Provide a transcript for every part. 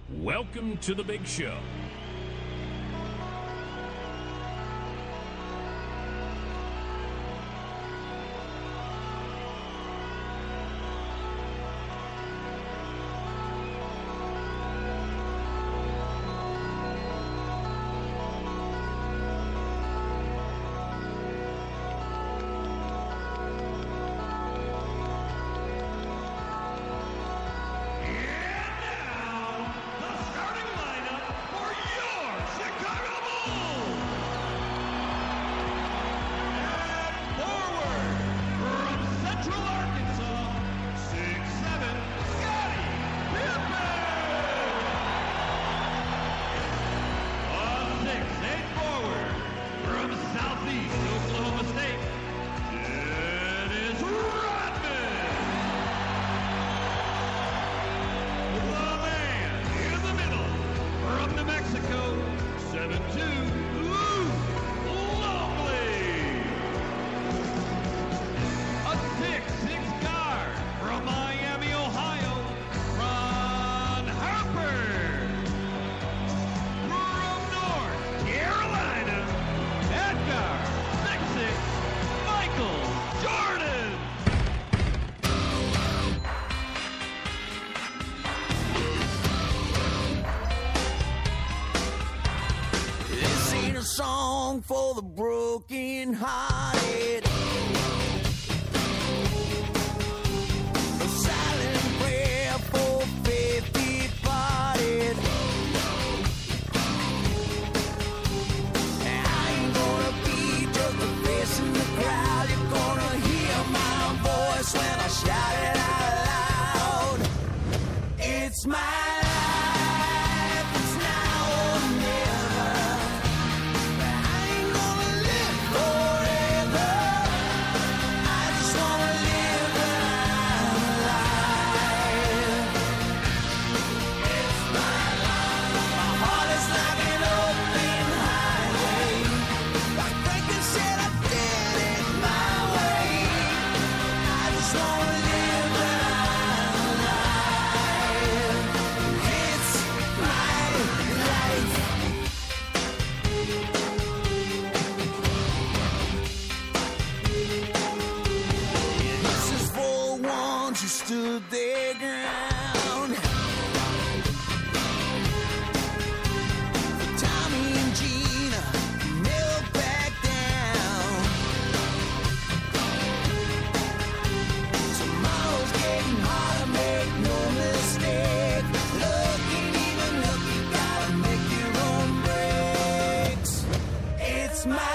Welcome to the big show. Song for the broken hearted, a silent prayer for faith departed. I ain't gonna be just a face in the crowd. You're gonna hear my voice when I shout it out loud. It's my stood their ground. Tommy and Gina never back down. Tomorrow's getting harder, make no mistake. Look ain't even look, you gotta make your own breaks. It's my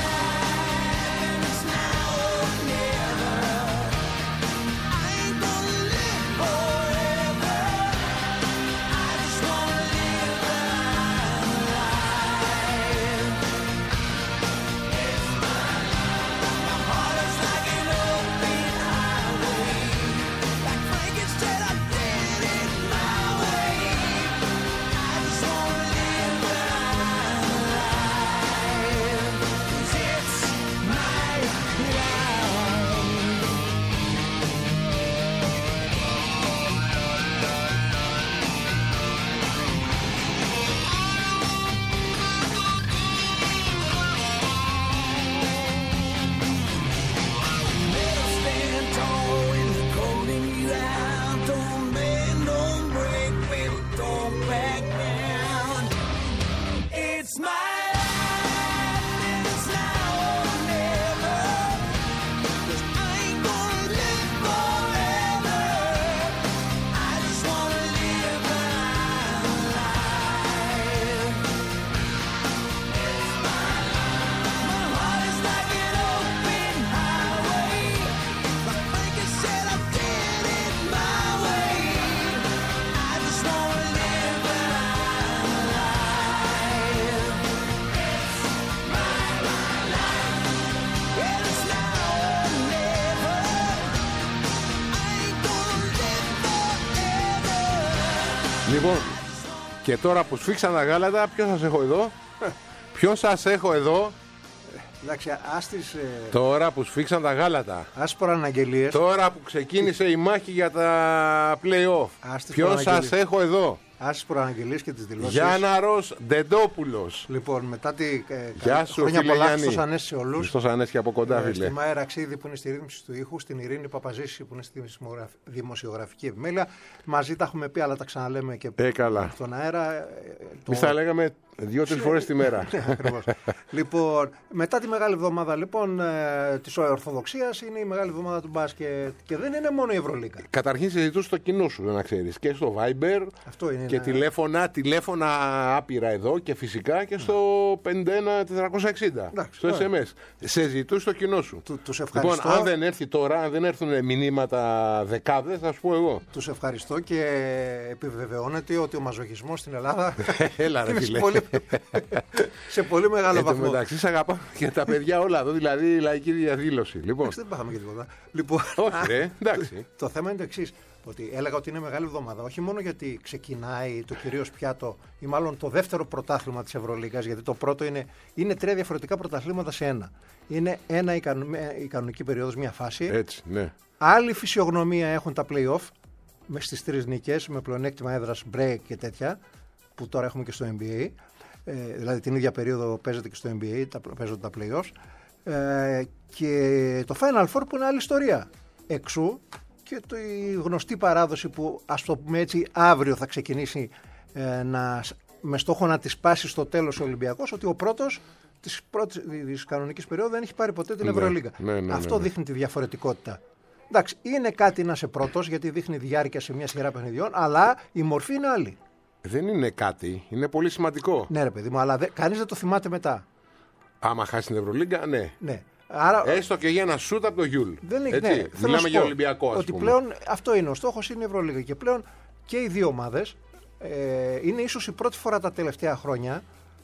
Λοιπόν, και τώρα που σφίξαν τα γάλατα, ποιος σας έχω εδώ? Ποιος σας έχω εδώ? Εντάξει, άστης, τώρα που σφίξαν τα γάλατα. Ας προαναγγελίες. Τώρα που ξεκίνησε η μάχη για τα play-off. Ποιος σας έχω εδώ? Άσης προαναγγελίες και τις δηλώσεις. Γιάνναρος Ντεντόπουλος. Λοιπόν, μετά τη Γεια σου, χρόνια φίλε πολλά, Γιάννη. Χριστός Ανέστη σε όλους. Χριστός Ανέστη από κοντά, φίλε. Στη Μάη Ραξίδη που είναι στη ρύθμιση του ήχου, στην Ειρήνη Παπαζήση που είναι στη δημοσιογραφική επιμέλεια. Μαζί τα έχουμε πει, αλλά τα ξαναλέμε και Καλά. στον αέρα. Εμείς τα λέγαμε 2-3 φορές τη μέρα. Ακριβώς. Λοιπόν, μετά τη μεγάλη εβδομάδα λοιπόν της Ορθοδοξίας είναι η μεγάλη εβδομάδα του μπάσκετ και δεν είναι μόνο η Ευρωλίγκα. Καταρχήν συζητούς στο κοινό σου, να ξέρεις. Και στο Viber Αυτό είναι και τηλέφωνα άπειρα εδώ και φυσικά και στο 51460. Στο SMS. Σε ζητούς στο κοινό σου. Τους ευχαριστώ. Λοιπόν, αν δεν έρθει τώρα, αν δεν έρθουν μηνύματα δεκάδες, θα σου πω εγώ. Τους ευχαριστώ και επιβεβαιώνεται ότι ο μαζοχισμός στην Ελλάδα Έλα, ρε, είναι φίλε. σε πολύ μεγάλο Εν τω βαθμό. μεταξύ, σε αγαπάω και τα παιδιά όλα εδώ, δηλαδή η λαϊκή διαδήλωση. Λοιπόν, Δεν πάθαμε και τίποτα. Λοιπόν, όχι, ρε, εντάξει. το θέμα είναι το εξής. Ότι έλεγα ότι είναι μεγάλη εβδομάδα, όχι μόνο γιατί ξεκινάει το κυρίως πιάτο ή μάλλον το δεύτερο πρωτάθλημα της Ευρωλίγκας, γιατί το πρώτο είναι 3 διαφορετικά πρωταθλήματα σε ένα. Είναι η κανονική περίοδος, μια φάση. Έτσι, ναι. Άλλη φυσιογνωμία έχουν τα play-off στις 3 νίκες με πλεονέκτημα έδρας, break και τέτοια, που τώρα έχουμε και στο NBA. Δηλαδή την ίδια περίοδο παίζεται και στο NBA, παίζονται τα play-offs. Και το Final Four που είναι άλλη ιστορία. Εξού και η γνωστή παράδοση που, ας το πούμε έτσι, αύριο θα ξεκινήσει με στόχο να τη σπάσει στο τέλος ο Ολυμπιακός, ότι ο πρώτος της κανονικής περίοδου δεν έχει πάρει ποτέ την Ευρωλίγκα. Αυτό δείχνει τη διαφορετικότητα. Εντάξει, είναι κάτι να είσαι πρώτος, γιατί δείχνει διάρκεια σε μια σειρά παιχνιδιών, αλλά η μορφή είναι άλλη. Δεν είναι κάτι, είναι πολύ σημαντικό. Ναι, ρε παιδί μου, αλλά κανείς δεν το θυμάται μετά. Άμα χάσει την Ευρωλίγκα, ναι. Ναι. Άρα, έστω και για ένα σούτ από το Γιούλ. Έτσι, ναι, μιλάμε για Ολυμπιακό, ας ότι πούμε. πλέον αυτό είναι ο στόχος, είναι η Ευρωλίγα. Και πλέον και οι δύο ομάδες είναι ίσως η πρώτη φορά τα τελευταία χρόνια.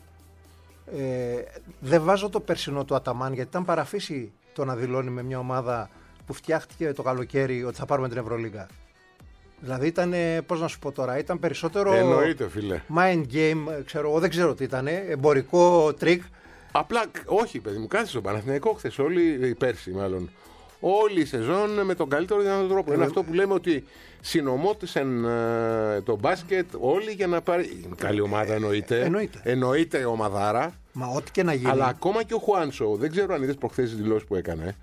Δεν βάζω το περσινό του Αταμάν, γιατί ήταν παραφύση το να δηλώνει με μια ομάδα που φτιάχτηκε το καλοκαίρι ότι θα πάρουμε την Ευρωλίγα. Δηλαδή ήταν, πώς να σου πω τώρα, ήταν περισσότερο. Εννοείται, φίλε. Mind game, ξέρω εγώ, δεν ξέρω τι ήταν, εμπορικό τρίκ. Απλά, όχι, παιδί μου, κάθισε στον Παναθηναϊκό χθες, πέρσι μάλλον. Όλη η σεζόν με τον καλύτερο δυνατό τρόπο. Είναι αυτό που λέμε ότι συνομότησαν το μπάσκετ όλοι για να πάρει. Καλή ομάδα εννοείται ομαδάρα. Μα ό,τι και να γίνει. Αλλά ακόμα και ο Χουάνσο, δεν ξέρω αν είδες προχθές τις δηλώσεις που έκανε.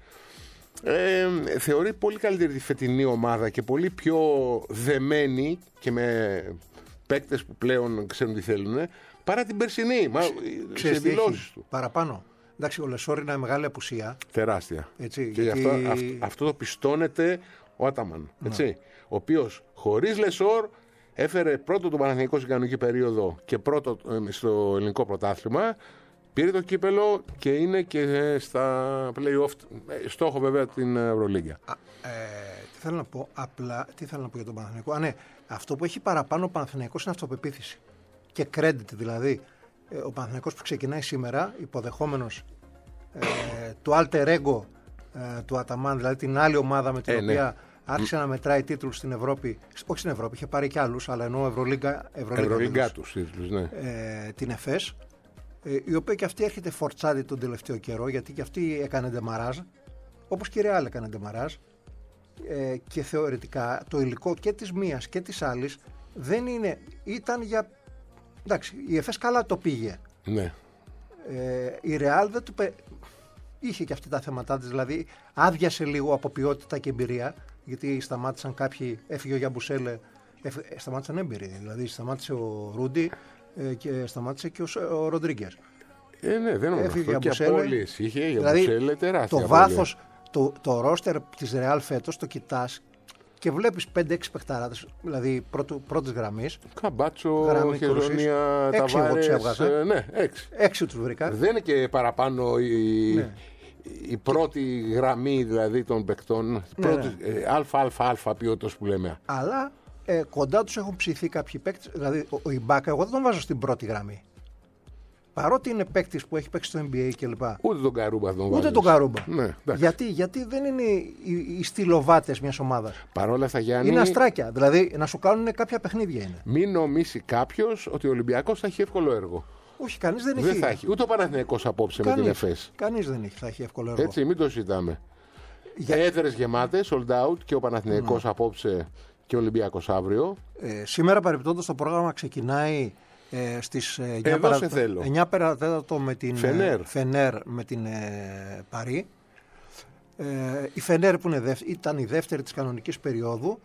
Θεωρεί πολύ καλύτερη τη φετινή ομάδα και πολύ πιο δεμένη και με παίκτες που πλέον ξέρουν τι θέλουν παρά την περσινή. Σε δηλώσεις του. Παραπάνω. Εντάξει, ο Λεσόρ είναι μεγάλη απουσία. Τεράστια. Έτσι, και γι' αυτό το πιστώνεται ο Άταμαν. Έτσι, ο οποίος χωρίς Λεσόρ έφερε πρώτο τον Παναθηναϊκό στην κανονική περίοδο και πρώτο στο ελληνικό πρωτάθλημα. Πήρε το κύπελο και είναι και στα play-off. Στόχο βέβαια την Ευρωλίγκα. Τι θέλω να πω, τι θέλω να πω για τον Παναθηναϊκό. Ναι, αυτό που έχει παραπάνω ο Παναθηναϊκός είναι αυτοπεποίθηση. Και credit δηλαδή. Ο Παναθηναϊκός που ξεκινάει σήμερα, υποδεχόμενος του alter ego του Αταμάν, δηλαδή την άλλη ομάδα με την οποία άρχισε να μετράει τίτλους στην Ευρώπη. Όχι στην Ευρώπη, είχε πάρει κι άλλους, αλλά εννοώ Ευρωλίγκα τους τίτλους, ναι. Την ΕΦΕΣ, η οποία και αυτή έρχεται φορτσάδι τον τελευταίο καιρό, γιατί και αυτή έκανε ντεμαράζ, όπως και η Ρεάλ έκανε ντεμαράζ, και θεωρητικά το υλικό και της μίας και της άλλης δεν ήταν για. Εντάξει, η ΕΦΕΣ καλά το πήγε. Ναι. Η Ρεάλ δεν του είχε και αυτή τα θέματα της, δηλαδή άδειασε λίγο από ποιότητα και εμπειρία, γιατί σταμάτησαν κάποιοι, έφυγε ο Γιαμπουσέλε, σταμάτησαν έμπειροι, δηλαδή σταμάτησε ο Ρούντι και σταμάτησε και ο Ροντρίγκες. Ναι, δεν νομίζω. Και απώλειες είχε, η δηλαδή, Γιαμπουσέλε τεράστια. Το βάθος, το ρόστερ της Ρεάλ φέτος το κοιτάς και βλέπεις 5-6 παιχταράδες, δηλαδή πρώτης γραμμής. Καμπάτσο, Χεζονία, Ταβάρες. Ναι, 6 τους βρήκα. Δεν είναι και παραπάνω η πρώτη γραμμή δηλαδή των παικτών. Αλφα ποιότητας που λέμε. Αλλά κοντά τους έχουν ψηθεί κάποιοι παίκτες. Δηλαδή ο Ιμπάκα, εγώ δεν τον βάζω στην πρώτη γραμμή. Παρότι είναι παίκτης που έχει παίξει στο NBA κλπ. Ούτε τον Καρούμπα τον Ούτε τον Καρούμπα. Ναι, γιατί δεν είναι οι στυλοβάτες μιας ομάδας. Παρόλα αυτά, Γιάννη. Είναι αστράκια. Δηλαδή να σου κάνουν κάποια παιχνίδια είναι. Μην νομίσει κάποιος ότι ο Ολυμπιακός θα έχει εύκολο έργο. Όχι, κανείς δεν έχει. Δεν θα έχει. Ούτε ο Παναθηναϊκός απόψε με την ΕΦΕΣ. Κανείς δεν θα έχει εύκολο έργο. Έτσι, μην το συζητάμε. Έδρες γεμάτες, sold out, και ο Παναθηναϊκός απόψε και Ολυμπιακός αύριο. Σήμερα παρεπτόντως το πρόγραμμα ξεκινάει στις 9 παρατέταρτο με την Φενέρ με την Παρί. Η Φενέρ που ήταν η δεύτερη της κανονικής περίοδου,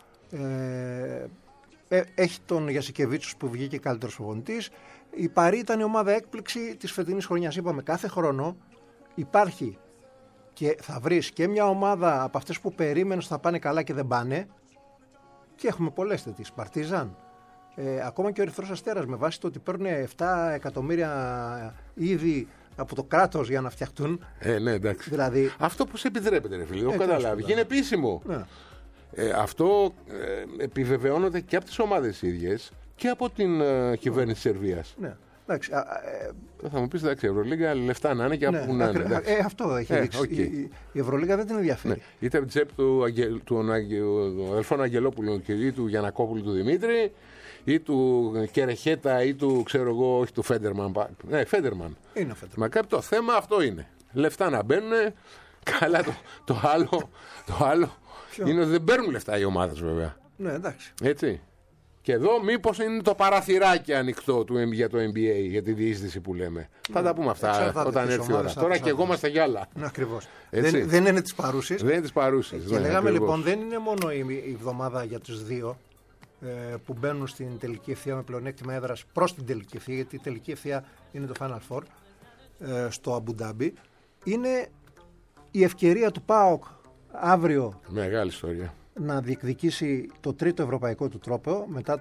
έχει τον Γιασικεβίτσους που βγήκε καλύτερος προπονητής. Η Παρί ήταν η ομάδα έκπληξη της φετινής χρονιάς. Είπαμε, κάθε χρόνο υπάρχει και θα βρεις και μια ομάδα από αυτές που περίμενες θα πάνε καλά και δεν πάνε, και έχουμε πολλές τέτοιες. Παρτίζαν, ακόμα και ο Ερυθρός Αστέρας, με βάση το ότι παίρνουν 7 εκατομμύρια ήδη από το κράτος για να φτιαχτούν. Ναι, εντάξει. Δηλαδή, αυτό πώς επιτρέπεται, ρε φίλε, το καταλάβει. Και είναι επίσημο. Ναι. Αυτό επιβεβαιώνεται και από τις ομάδες ίδιες και από την κυβέρνηση της Σερβίας. Ναι. Εντάξει, θα μου πεις, εντάξει, η Ευρωλίγα λεφτά να είναι και από που να είναι. Αυτό έχει δείξει. Okay. Η Ευρωλίγα δεν την ενδιαφέρει. Ναι. Είτε από την τσέπη του αδελφών Αγγελόπουλου ή του Γιαννακόπουλου του Δημήτρη, ή του Κερεχέτα ή του, ξέρω εγώ, όχι του Φέντερμαν. Ναι, Φέντερμαν. Είναι ο Φέντερμαν. Μα κάποιο το θέμα αυτό είναι. Λεφτά να μπαίνουν. Καλά, το άλλο είναι ότι δεν παίρνουν λεφτά οι ομάδες, βέβαια. Ναι, εντάξει. Έτσι. Και εδώ μήπως είναι το παραθυράκι ανοιχτό για το NBA, για τη διείσδυση που λέμε. Θα τα πούμε αυτά όταν έρθει η ώρα. Τώρα και εγώ είμαστε κι άλλα. Ναι, ακριβώς. Δεν είναι τις παρούσεις. Δεν είναι τις παρούσεις. Και λέγαμε λοιπόν, δεν είναι μόνο η εβδομάδα για τους δύο που μπαίνουν στην τελική ευθεία με πλεονέκτημα έδρας προς την τελική ευθεία, γιατί η τελική ευθεία είναι το Final Four στο Αμπουντάμπι. Είναι η ευκαιρία του ΠΑΟΚ αύριο. Μεγάλη ιστορία. Να διεκδικήσει το τρίτο ευρωπαϊκό του τρόπαιο μετά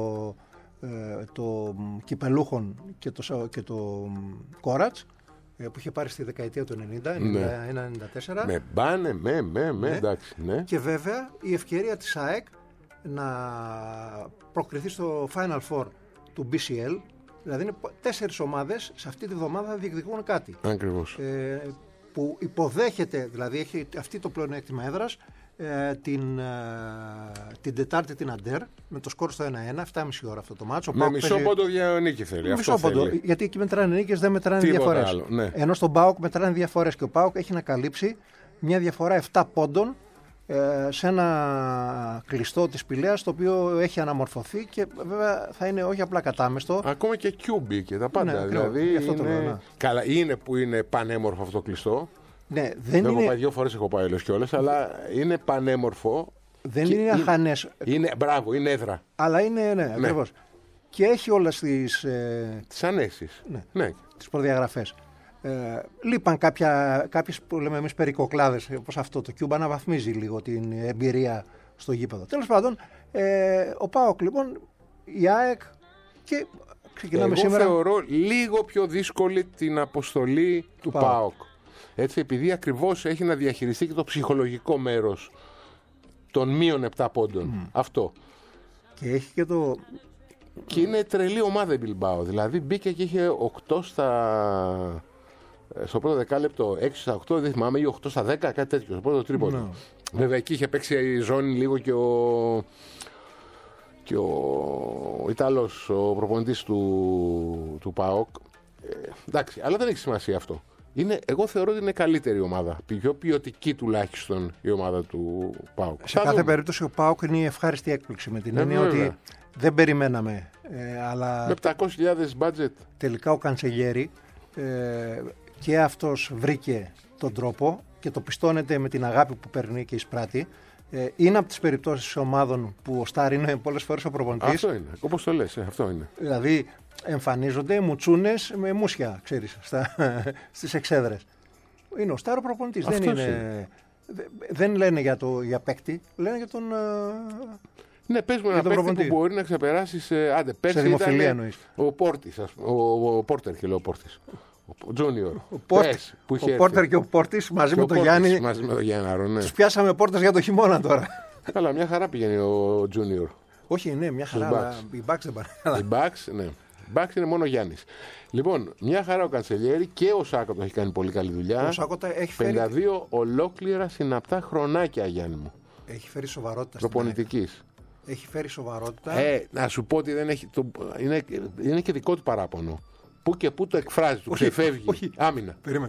το Κυπελούχων και το Κόρατς που είχε πάρει στη δεκαετία του 90, 91-94. Με μπάνε, εντάξει. Ναι. Και βέβαια η ευκαιρία της ΑΕΚ να προκριθεί στο Final Four του BCL, δηλαδή είναι 4 ομάδες σε αυτή τη βδομάδα διεκδικούν κάτι. Ακριβώς. Που υποδέχεται, δηλαδή έχει αυτή το πλεονέκτημα έδρας, την Τετάρτη την Αντέρ με το σκορ στο 1-1, 7,5 ώρα αυτό το μάτσο. Με μισό πόντο για νίκη θέλει. Μισό πόντο, γιατί εκεί μετράνε νίκες, δεν μετράνε διαφορές. Ναι. Ενώ στον ΠΑΟΚ μετράνε διαφορές και ο ΠΑΟΚ έχει να καλύψει μια διαφορά 7 πόντων σε ένα κλειστό της Πηλαίας, το οποίο έχει αναμορφωθεί και βέβαια θα είναι όχι απλά κατάμεστο. Ακόμα και QB και τα πάντα. Ναι, δηλαδή καλά, είναι που είναι πανέμορφο αυτό το κλειστό. Ναι, δεν έχω πάει 2 φορές, έχω πάει όλες και όλες, αλλά είναι πανέμορφο. Δεν είναι αχανές. Μπράβο, είναι έδρα. Αλλά είναι, ναι, ακριβώς. Και έχει όλες τις ανέσεις. Ναι. Τις προδιαγραφές. Λείπαν κάποιες που λέμε εμείς περικοκλάδες, όπως αυτό. Το Κιούμπα αναβαθμίζει λίγο την εμπειρία στο γήπεδο. Τέλος πάντων, ο ΠΑΟΚ λοιπόν, η ΑΕΚ και ξεκινάμε σήμερα. Εγώ θεωρώ λίγο πιο δύσκολη την αποστολή του ΠΑΟΚ. Έτσι, επειδή ακριβώς έχει να διαχειριστεί και το ψυχολογικό μέρος των μείον 7 πόντων. Αυτό. Και έχει και το... Και είναι τρελή ομάδα η Μπιλμπάο. Δηλαδή μπήκε και είχε 8 στο πρώτο δεκάλεπτο, 6 στα 8, δεν θυμάμαι, ή 8 στα 10, κάτι τέτοιο, στο πρώτο τρίποντο. Βέβαια εκεί είχε παίξει η ζώνη λίγο και ο Ιταλός, ο προπονητής του ΠΑΟΚ. Εντάξει, αλλά δεν έχει σημασία αυτό. Εγώ θεωρώ ότι είναι καλύτερη ομάδα. Πιο ποιοτική τουλάχιστον η ομάδα του ΠΑΟΚ. Σε κάθε περίπτωση ο ΠΑΟΚ είναι η ευχάριστη έκπληξη με την έννοια ότι δεν περιμέναμε. Αλλά με 700.000 budget. Τελικά ο Καντσελιέρη και αυτός βρήκε τον τρόπο και το πιστώνεται με την αγάπη που παίρνει και εισπράττει. Είναι από τις περιπτώσεις ομάδων που ο Στάρ είναι πολλές φορές ο προπονητής. Αυτό είναι, όπως το λες, αυτό είναι. Δηλαδή εμφανίζονται μουτσούνες με μουσια, ξέρεις, στις εξέδρες. Είναι ο Στάρ ο προπονητής. Δεν λένε για παίκτη, λένε για τον... Ναι, πες μου ένα παίκτη που μπορεί να ξεπεράσει σε δημοφιλία εννοείς. Ο Πόρτης, ο Πόρτερ και λέω ο Πόρτης. Ο Τζούνιορ. Ο Πόρτερ και ο Πόρτης μαζί με τον Γιάννη. Μαζί με τον Γιάννη, ναι. Τους πιάσαμε πόρτες για το χειμώνα τώρα. Καλά, μια χαρά πηγαίνει ο Τζούνιορ. Όχι, ναι, μια χαρά. Αλλά οι Bucks δεν πάνε. Οι Bucks, ναι. Οι Bucks είναι μόνο ο Γιάννης. Λοιπόν, μια χαρά ο Καντσελιέρη και ο Σάκοτα έχει κάνει πολύ καλή δουλειά. Ο Σάκοτα έχει φέρει 52 ολόκληρα συναπτά χρονάκια, Γιάννη μου. Έχει φέρει σοβαρότητα. Προπονητικής. Έχει φέρει σοβαρότητα. Να σου πω ότι δεν έχει. Είναι και δικό του παράπονο. Πού και πού το εκφράζει, του ξεφεύγει. Άμυνα. Περίμενε.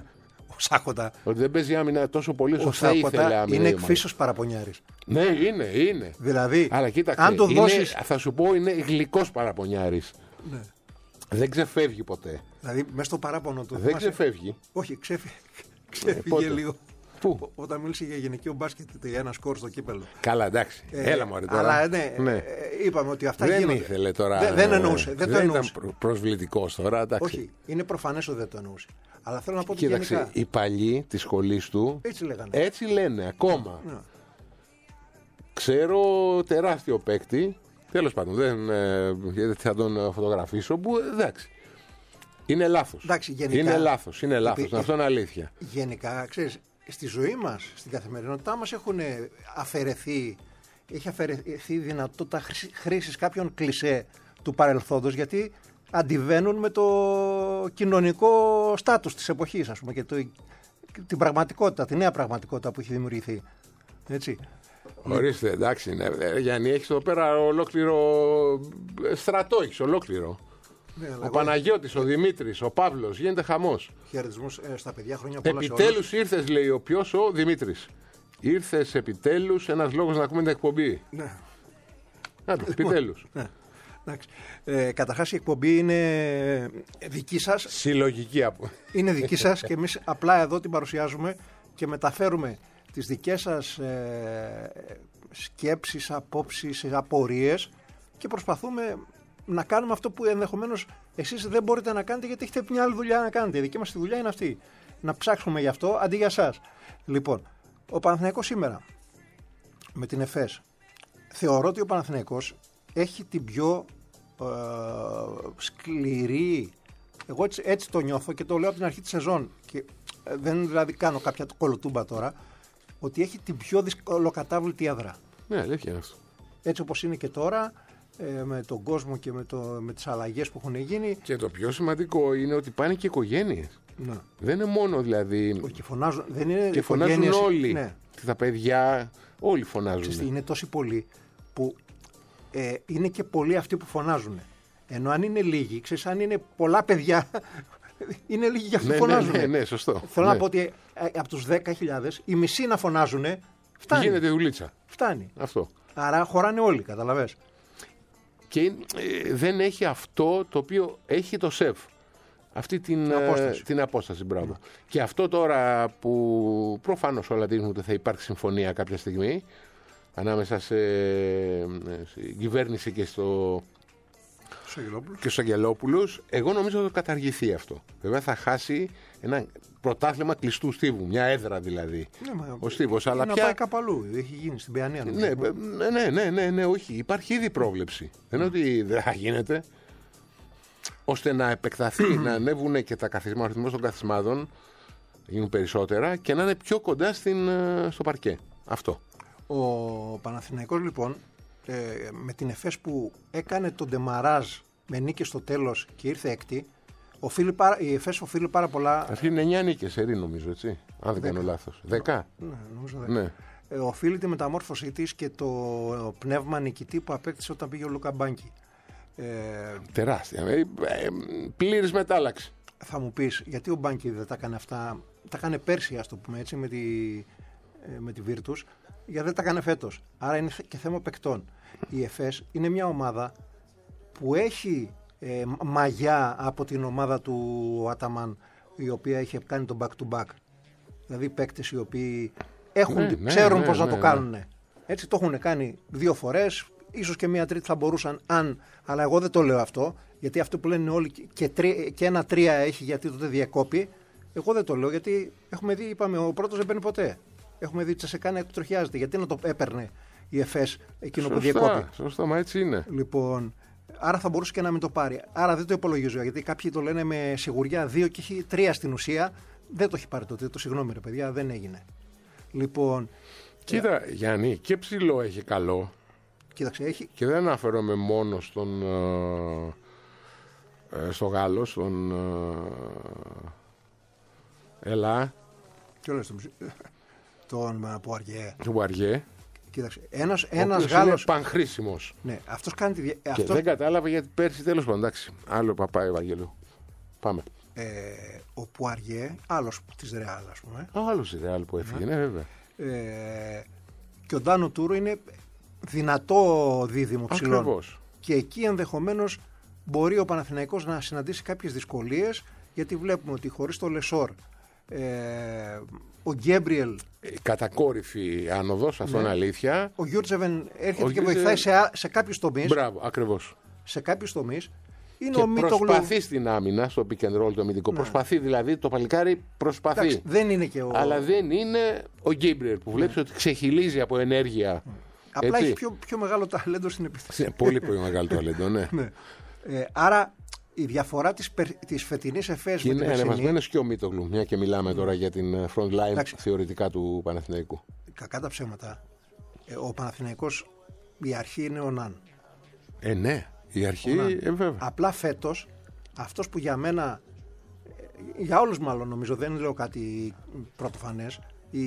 Ο Σάκοτα. Ότι δεν παίζει άμυνα τόσο πολύ όσο Ο θα ήθελε Σάκοτα άμυνα. είναι εκφύσεως παραπονιάρης. Ναι, είναι. Δηλαδή, Αλλά κοίταξε, αν το δώσεις. θα σου πω, είναι γλυκός παραπονιάρης. Ναι. Δεν ξεφεύγει ποτέ. Δηλαδή, μέσα στο παράπονο του. Δεν θυμάσαι- ξεφεύγει. Όχι, ξέφυγε πότε? λίγο. Πού? Όταν μίλησε για γυναικείο μπάσκετ, ένα σκορ στο κύπελο. Καλά, εντάξει. Έλα μωρέ τώρα. Αλλά ναι, Ναι. είπαμε ότι αυτά Δεν γίνονται. ήθελε τώρα. Δεν εννοούσε. Δεν το εννοούσε. ήταν προσβλητικός τώρα, εντάξει. Όχι, είναι προφανές ότι δεν το εννοούσε. Αλλά θέλω να πω ότι Κοίταξε, γενικά. οι παλιοί της σχολής του Έτσι λέγανε. έτσι λένε ακόμα. Ναι. Ξέρω τεράστιο παίκτη. Τέλος πάντων, δεν θα τον φωτογραφίσω. Που εντάξει. Είναι λάθος. Εντάξει, γενικά- Είναι λάθος. Ότι- Αυτό είναι αλήθεια. Γενικά, ξέρεις, στη ζωή μας, στην καθημερινότητά μας έχει αφαιρεθεί η δυνατότητα χρήσης κάποιων κλισέ του παρελθόντος, γιατί αντιβαίνουν με το κοινωνικό στάτους της εποχής, ας πούμε, και την πραγματικότητα, τη νέα πραγματικότητα που έχει δημιουργηθεί. Έτσι. Ορίστε, εντάξει. Ναι, Γιάννη, έχεις εδώ πέρα ολόκληρο στρατό. Έχεις ολόκληρο. Ναι, αλλά Ο εγώ Παναγιώτης, ο Δημήτρης, ο Παύλος. Γίνεται χαμός. χαιρετισμούς στα παιδιά, χρόνια πολλά σε όλους. Επιτέλους ήρθες, λέει ο ποιος, ο Δημήτρης. Ήρθες επιτέλους, ένας λόγος να ακούμε την εκπομπή. Ναι. Επιτέλους. Ναι. Εντάξει. Καταρχάς η εκπομπή είναι δική σας. Συλλογική από. Είναι δική σας και εμείς απλά εδώ την παρουσιάζουμε και μεταφέρουμε τις δικές σας σκέψεις, απόψεις, απορίες και προσπαθούμε να κάνουμε αυτό που ενδεχομένως εσείς δεν μπορείτε να κάνετε γιατί έχετε μια άλλη δουλειά να κάνετε. Η δική μας τη δουλειά είναι αυτή. Να ψάξουμε γι' αυτό αντί για σας. Λοιπόν, ο Παναθηναϊκός σήμερα με την ΕΦΕΣ θεωρώ ότι ο Παναθηναϊκός έχει την πιο σκληρή. Εγώ έτσι το νιώθω και το λέω από την αρχή της σεζόν. Και δεν δηλαδή κάνω κάποια κολοτούμπα τώρα. Ότι έχει την πιο δυσκολοκατάβλητη έδρα. Ναι, αλήθεια είναι αυτό. Έτσι όπως είναι και τώρα, με τον κόσμο και με τις αλλαγές που έχουν γίνει. Και το πιο σημαντικό είναι ότι πάνε και οικογένειες. Ναι. Δεν είναι μόνο δηλαδή. Και φωνάζουν, δεν είναι Και φωνάζουν οικογένειες, όλοι. Ναι. Και τα παιδιά, όλοι φωνάζουν. Ξέρετε, είναι τόσοι πολλοί που είναι και πολλοί αυτοί που φωνάζουν. Ενώ αν είναι λίγοι, ξέρεις, αν είναι πολλά παιδιά, είναι λίγοι για αυτοί που φωνάζουν. Ναι, σωστό. Θέλω Ναι. να πω ότι από τους 10.000, οι μισοί να φωνάζουν, φτάνει. Γίνεται δουλίτσα. Φτάνει. Αυτό. Άρα χωράνε όλοι, καταλαβες. Και δεν έχει αυτό το οποίο έχει το ΣΕΒ. Αυτή την απόσταση, μπράβο. Και αυτό τώρα που προφανώς όλα δείχνουν ότι θα υπάρξει συμφωνία κάποια στιγμή ανάμεσα στην κυβέρνηση και στους Αγγελόπουλους, εγώ νομίζω ότι θα καταργηθεί αυτό. Βέβαια θα χάσει ένα πρωτάθλημα κλειστού στίβου, μια έδρα δηλαδή. Ο στίβος, αλλά να πια... πάει κάπου αλλού, έχει γίνει στην Παιανία. Ναι, όχι. Υπάρχει ήδη πρόβλεψη. Δεν είναι ότι δεν θα γίνεται. Ώστε να επεκταθεί, να ανέβουν και ο αριθμός των καθισμάτων, να γίνουν περισσότερα και να είναι πιο κοντά στο παρκέ. Αυτό. Ο Παναθηναϊκός λοιπόν, με την ΕΦΕΣ που έκανε τον ντεμαράζ με νίκη στο τέλος και ήρθε έκτη, η ΕΦΕΣ οφείλει πάρα πολλά. Αυτή είναι 9 νίκες, νομίζω, έτσι. Αν δεν κάνω λάθος. 10. Ναι, νομίζω 10. Ναι. Οφείλει τη μεταμόρφωσή της και το πνεύμα νικητή που απέκτησε όταν πήγε ο Λούκα Μπάνκι. Τεράστια. Πλήρης μετάλλαξη. Θα μου πεις, γιατί ο Μπάνκι δεν τα έκανε αυτά, τα έκανε πέρσι, ας το πούμε έτσι, με τη Virtus, γιατί δεν τα έκανε φέτος. Άρα είναι και θέμα παικτών. Η ΕΦΕΣ είναι μια ομάδα που έχει μαγιά από την ομάδα του Αταμάν, η οποία είχε κάνει τον back-to-back. Δηλαδή παίκτες οι οποίοι ξέρουν πώς να το κάνουν. Έτσι το έχουν κάνει 2 φορές, ίσως και μία τρίτη θα μπορούσαν αλλά εγώ δεν το λέω αυτό, γιατί αυτό που λένε όλοι και ένα 3 έχει γιατί τότε διακόπη. Εγώ δεν το λέω γιατί έχουμε δει, είπαμε, ο πρώτος δεν παίρνει ποτέ. Έχουμε δει Τσεσεκάνη να τροχιάζεται. Γιατί να το έπαιρνε η ΕΦΕΣ εκείνο που διακόπη. Σωστά, μα έτσι είναι. Λοιπόν, άρα θα μπορούσε και να μην το πάρει. Άρα δεν το υπολογίζω, γιατί κάποιοι το λένε με σιγουριά 2 και έχει 3 στην ουσία. Δεν το έχει πάρει τότε. Το συγγνώμη, ρε παιδιά, δεν έγινε. Λοιπόν. Κοίτα, Γιάννη, και ψηλό έχει καλό. Κοίταξε, έχει. Και δεν αναφέρομαι μόνο στο Γάλλο, στον Ελά. Τι λες, τον Πουαριέ. Τον Πουαριέ. Κοίταξε, ένας Γάλλος. Είναι πανχρήσιμος. Ναι, αυτός κάνει τη. Και δεν κατάλαβε γιατί πέρσι, τέλος πάντων. Εντάξει, άλλο παπά Ευαγγελίου. Πάμε. ο Πουαριέ, άλλος της Ρεάλ, ας πούμε. Άλλος η Ρεάλ που έφυγε, ναι, βέβαια. Και ο Ντάνο Τούρο είναι δυνατό δίδυμο ψηλών. Ακριβώς. Και εκεί ενδεχομένως μπορεί ο Παναθηναϊκός να συναντήσει κάποιες δυσκολίες, γιατί βλέπουμε ότι χωρίς το Λεσόρ, ο Γκέμπριελ, Κατακόρυφη άνοδος, αυτό είναι αλήθεια. ο Γιούρτζεβεν έρχεται και Γιούρτζεβεν- βοηθάει σε κάποιους τομείς. Μπράβο, ακριβώς. Σε κάποιους τομείς. Είναι Και ο Μίτογλου. προσπαθεί στην άμυνα, στο pick and roll το αμυντικό. Προσπαθεί δηλαδή, το παλικάρι προσπαθεί. Εντάξει, δεν είναι και ο. Αλλά δεν είναι ο Γκέμπριελ που βλέπεις ότι ξεχυλίζει από ενέργεια. Απλά Έτσι. έχει πιο μεγάλο ταλέντο στην επίθεση. Είναι πολύ πολύ μεγάλο το ταλέντο, ναι. Ναι. Άρα η διαφορά της φετινής ΕΦΕΣ Και με την είναι περσινή, ανεβασμένος και ο Μίτογλου, μια και μιλάμε τώρα για την front line Εντάξει. θεωρητικά του Παναθηναϊκού. κακά τα ψέματα, ο Παναθηναϊκός, η αρχή είναι ο Ναν. Ναι, η αρχή, βέβαια. Απλά φέτος, αυτός που για μένα, για όλους μάλλον νομίζω, δεν λέω κάτι πρωτοφανές ή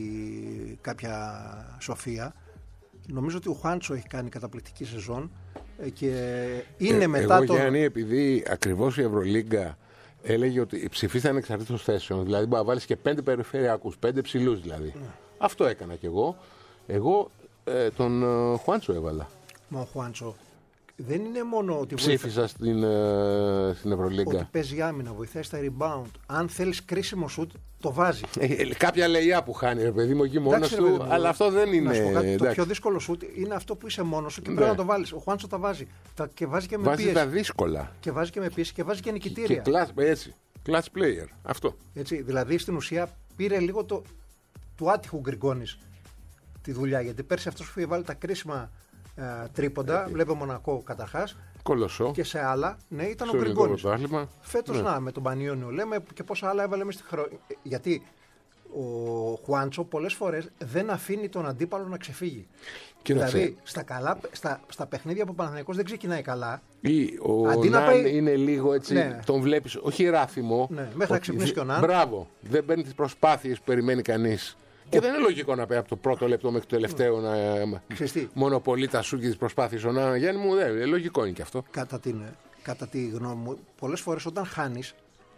κάποια σοφία, νομίζω ότι ο Χουάντσο έχει κάνει καταπληκτική σεζόν και είναι μετά εγώ, τον... Γιάννη, επειδή ακριβώς η Ευρωλίγκα έλεγε ότι ψηφίσαν εξαρτήτως θέσεων, δηλαδή μπορεί να βάλεις και 5 περιφερειακούς, 5 ψηλούς δηλαδή. Αυτό έκανα κι εγώ. Εγώ τον Χουάντσο έβαλα. Μα ο Χουάντσο δεν είναι μόνο ότι Ψήφισα στην Ευρωλίγκα. ότι παίζει άμυνα, βοηθάει στα rebound. Αν θέλεις κρίσιμο σουτ, το βάζει. Κάποια λεϊά που χάνει, ρε παιδί μου, εκεί μόνος Εντάξει, ρε του, παιδί μου, αλλά αυτό δεν είναι. Να σου πω κάτι, το εντάξει. πιο δύσκολο σουτ είναι αυτό που είσαι μόνος σου και Ναι. πρέπει να το βάλεις. Ο Χουάντσο τα βάζει. Και βάζει και με Βάζει πίεση. τα δύσκολα. Και βάζει και με πίεση και βάζει και Και νικητήρια. έτσι. Class player. Αυτό. Έτσι, δηλαδή στην ουσία πήρε λίγο του άτυχου Γκριγκόνης τη δουλειά. Γιατί πέρσι αυτός που είχε βάλει τα κρίσιμα τρίποντα, βλέπε Μονακό καταρχάς, Κολοσσό. και σε άλλα, ναι, ήταν ο Στο ελληνικό Γκριγκόνης. πρωτάθλημα. Φέτος Ναι. να, με τον Πανιόνιο λέμε και πόσα άλλα έβαλε μέσα στη γιατί ο Χουάντσο πολλές φορές δεν αφήνει τον αντίπαλο να ξεφύγει. Κοίταξε. Δηλαδή στα παιχνίδια που ο Παναθηναϊκός δεν ξεκινάει καλά, Ή ο Αντί να Ναν πάει- είναι λίγο έτσι, Ναι. τον βλέπεις, όχι ράθιμο. Ναι, μέχρι να ξυπνήσει και ο Ναν. Μπράβο, δεν παίρνει τις προσπάθειες που περιμένει κανείς. Και δεν είναι λογικό να πάει από το πρώτο λεπτό μέχρι το τελευταίο να Ξέρεις τι? μονοπολεί τα σου και τις προσπάθειες ο Ναν. Γιάννη μου, λογικό είναι και αυτό. κατά τη γνώμη μου, πολλές φορές όταν χάνεις,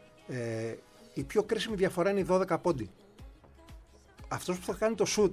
η πιο κρίσιμη διαφορά είναι οι 12 πόντοι. Αυτός που θα κάνει το shoot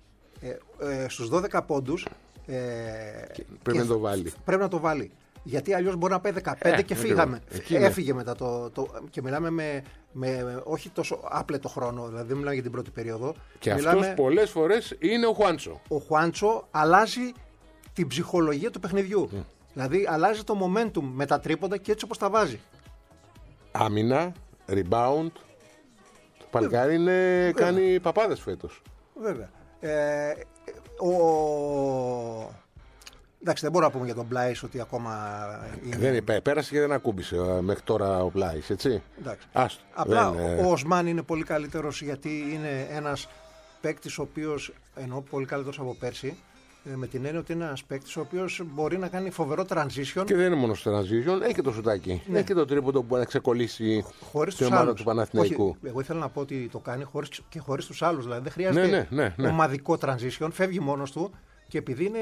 στους 12 πόντους Πρέπει να το βάλει. Πρέπει να το βάλει. Γιατί αλλιώς μπορεί να πάει 15 και φύγαμε. Εκεί είναι. Έφυγε μετά και μιλάμε με όχι τόσο άπλετο χρόνο, δηλαδή δεν μιλάμε για την πρώτη περίοδο. Και Μιλάμε, αυτός πολλές φορές είναι ο Χουάντσο. ο Χουάντσο αλλάζει την ψυχολογία του παιχνιδιού. Δηλαδή αλλάζει το momentum με τα τρίποντα και έτσι όπως τα βάζει. Άμυνα, rebound. Το παλικάρι κάνει παπάδες φέτος. Βέβαια. Εντάξει, δεν μπορούμε να πούμε για τον Μπλάις ότι ακόμα είναι... Πέρασε και δεν ακούμπησε μέχρι τώρα ο Πλάης, έτσι. Εντάξει. Άστο. Απλά Δεν, ο Οσμάν είναι πολύ καλύτερος γιατί είναι ένας παίκτης ο οποίος, εννοώ πολύ καλύτερος από πέρσι, με την έννοια ότι είναι ένας παίκτης ο οποίος μπορεί να κάνει φοβερό transition Και δεν είναι μόνο στο transition, έχει και το σουτάκι. Ναι. Έχει και το τρίποντο που μπορεί να ξεκολλήσει χωρίς στην τους ομάδα άλλους. του Παναθηναϊκού. Όχι, εγώ ήθελα να πω ότι το κάνει χωρίς τους άλλους. Δηλαδή δεν χρειάζεται Ναι. ομαδικό transition, φεύγει μόνος του και επειδή είναι...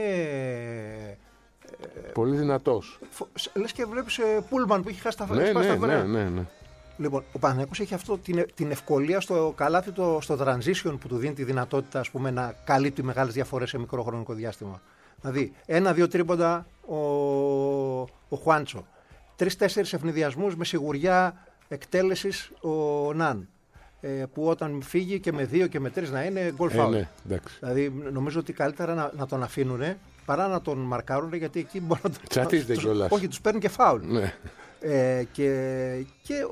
Πολύ δυνατός. Λες και βλέπεις Πούλμαν που έχει χάσει τα Ναι, σπάσει τα βρέα. ναι. Λοιπόν, ο Παναθηναϊκός έχει αυτό την ευκολία στο καλάθι στο transition που του δίνει τη δυνατότητα, ας πούμε, να καλύπτει μεγάλες διαφορές σε μικρό χρονικό διάστημα. Δηλαδή, 1-2 τρίποντα ο Χουάντσο. 3-4 ευνηδιασμούς με σιγουριά εκτέλεσης ο Ναν. Που όταν φύγει και με 2 και με 3 να είναι goal foul. Ναι, εντάξει. Δηλαδή, νομίζω ότι καλύτερα να τον αφήνουν παρά να τον μαρκάρουν, γιατί εκεί μπορεί να τον. Τσατίζεται κιόλας. Όχι, τους παίρνουν και φάουλ. Ναι. Και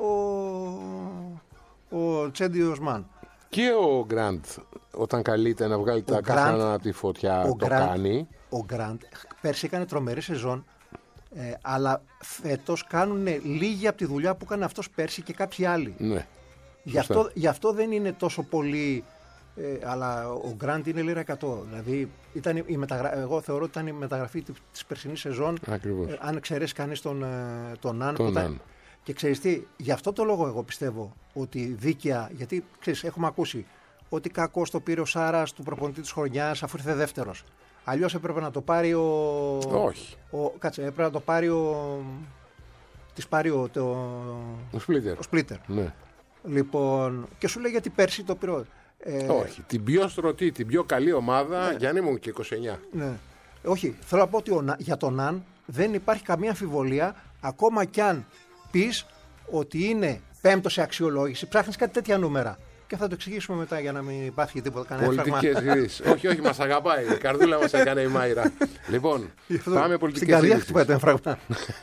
ο Τσέντι Οσμάν. Και ο Γκραντ, όταν καλείται να βγάλει τα κάστανα από τη φωτιά, το κάνει. Ο Γκραντ πέρσι έκανε τρομερή σεζόν, αλλά φέτος κάνουν λίγοι από τη δουλειά που έκανε αυτός πέρσι και κάποιοι άλλοι. Ναι. Γι' αυτό δεν είναι τόσο πολύ. Αλλά ο Γκραντ είναι λίρα 100. Δηλαδή εγώ θεωρώ ότι ήταν η μεταγραφή της περσινής σεζόν. Ακριβώς. Αν εξαιρέσει κανείς τον Ναν. Ναν. Και ξέρεις τι, γι' αυτό το λόγο εγώ πιστεύω ότι δίκαια. Γιατί ξέρεις, έχουμε ακούσει ότι κακός το πήρε ο Σάρας του προπονητή της χρονιάς αφού ήρθε δεύτερος. Αλλιώς έπρεπε να το πάρει Όχι. έπρεπε να το πάρει της πάρει Ο Σπλίτερ. Ναι. Λοιπόν, και σου λέει γιατί πέρσι το πήρε. Όχι, την πιο στρωτή, την πιο καλή ομάδα, Γιάννη μου, και 29. Ναι. Όχι, θέλω να πω ότι για τον Ναν δεν υπάρχει καμία αμφιβολία, ακόμα κι αν πεις ότι είναι πέμπτο σε αξιολόγηση, ψάχνεις κάτι τέτοια νούμερα. Και θα το εξηγήσουμε μετά για να μην υπάρχει τίποτα κανένα φραγμά. Πολιτικές ειδήσεις. Όχι, μας αγαπάει. Η καρδούλα μας έκανε η Μάιρα. Λοιπόν, πάμε πολιτικές ειδήσεις. Στην καρδιά χτυπάει το έμφραγμα.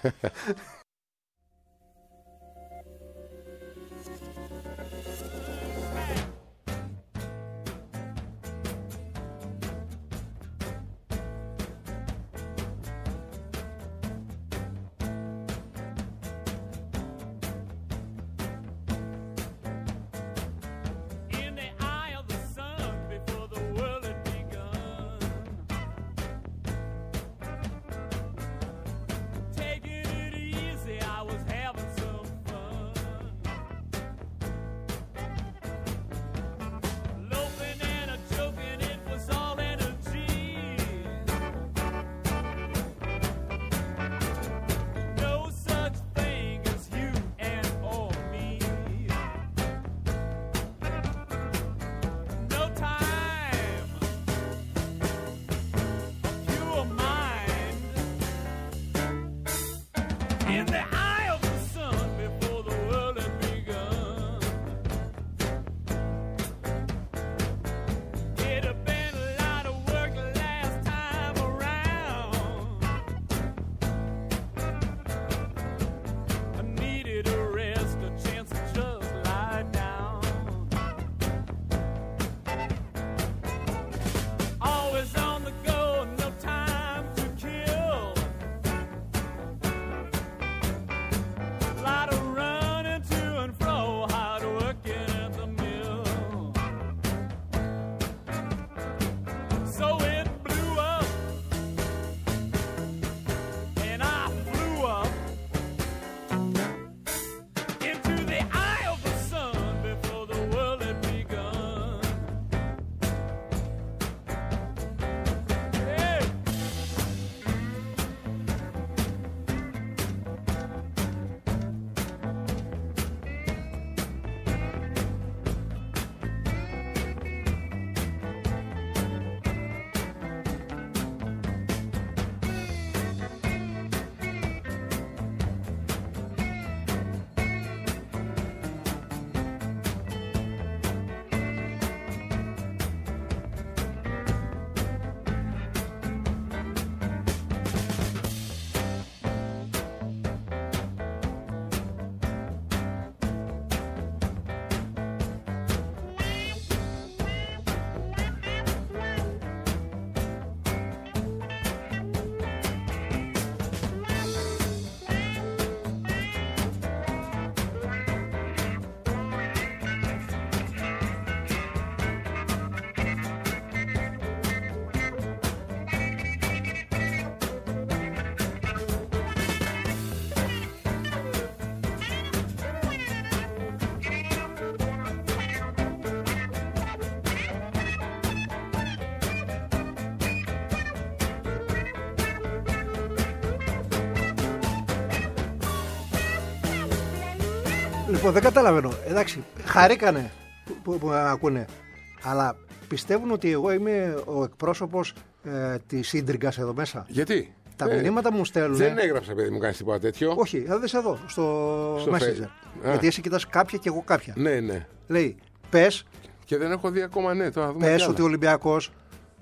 Λοιπόν, δεν καταλαβαίνω. Εντάξει, χαρήκανε που με ακούνε. Αλλά πιστεύουν ότι εγώ είμαι ο εκπρόσωπος της ίντριγκας εδώ μέσα. Γιατί? Τα μηνύματα μου στέλνουν. Δεν έγραψα, παιδί μου, κάνεις τίποτα τέτοιο. Όχι, θα δεις εδώ, στο Messenger. Γιατί εσύ κοιτάς κάποια και εγώ κάποια. Ναι, ναι. Λέει, πες. Και δεν έχω δει ακόμα, ναι, τώρα δούμε. Πες ότι ο Ολυμπιακός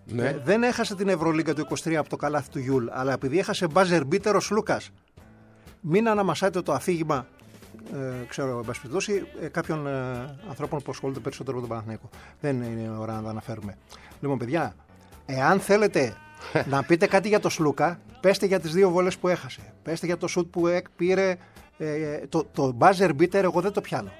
δεν έχασε την Ευρωλίγκα του 23 από το καλάθι του Γιούλ, αλλά επειδή έχασε buzzer beater ο Σλούκας. Μην αναμασάτε το αφήγημα, ξέρω, εν πάση περιπτώσει, κάποιων ανθρώπων που ασχολούνται περισσότερο με τον Παναθηναϊκό. Δεν είναι ώρα να τα αναφέρουμε. Λοιπόν, παιδιά, εάν θέλετε να πείτε κάτι για το Σλούκα, πέστε για τις 2 βολές που έχασε. Πέστε για το σουτ που πήρε. Το buzzer beater, εγώ δεν το πιάνω.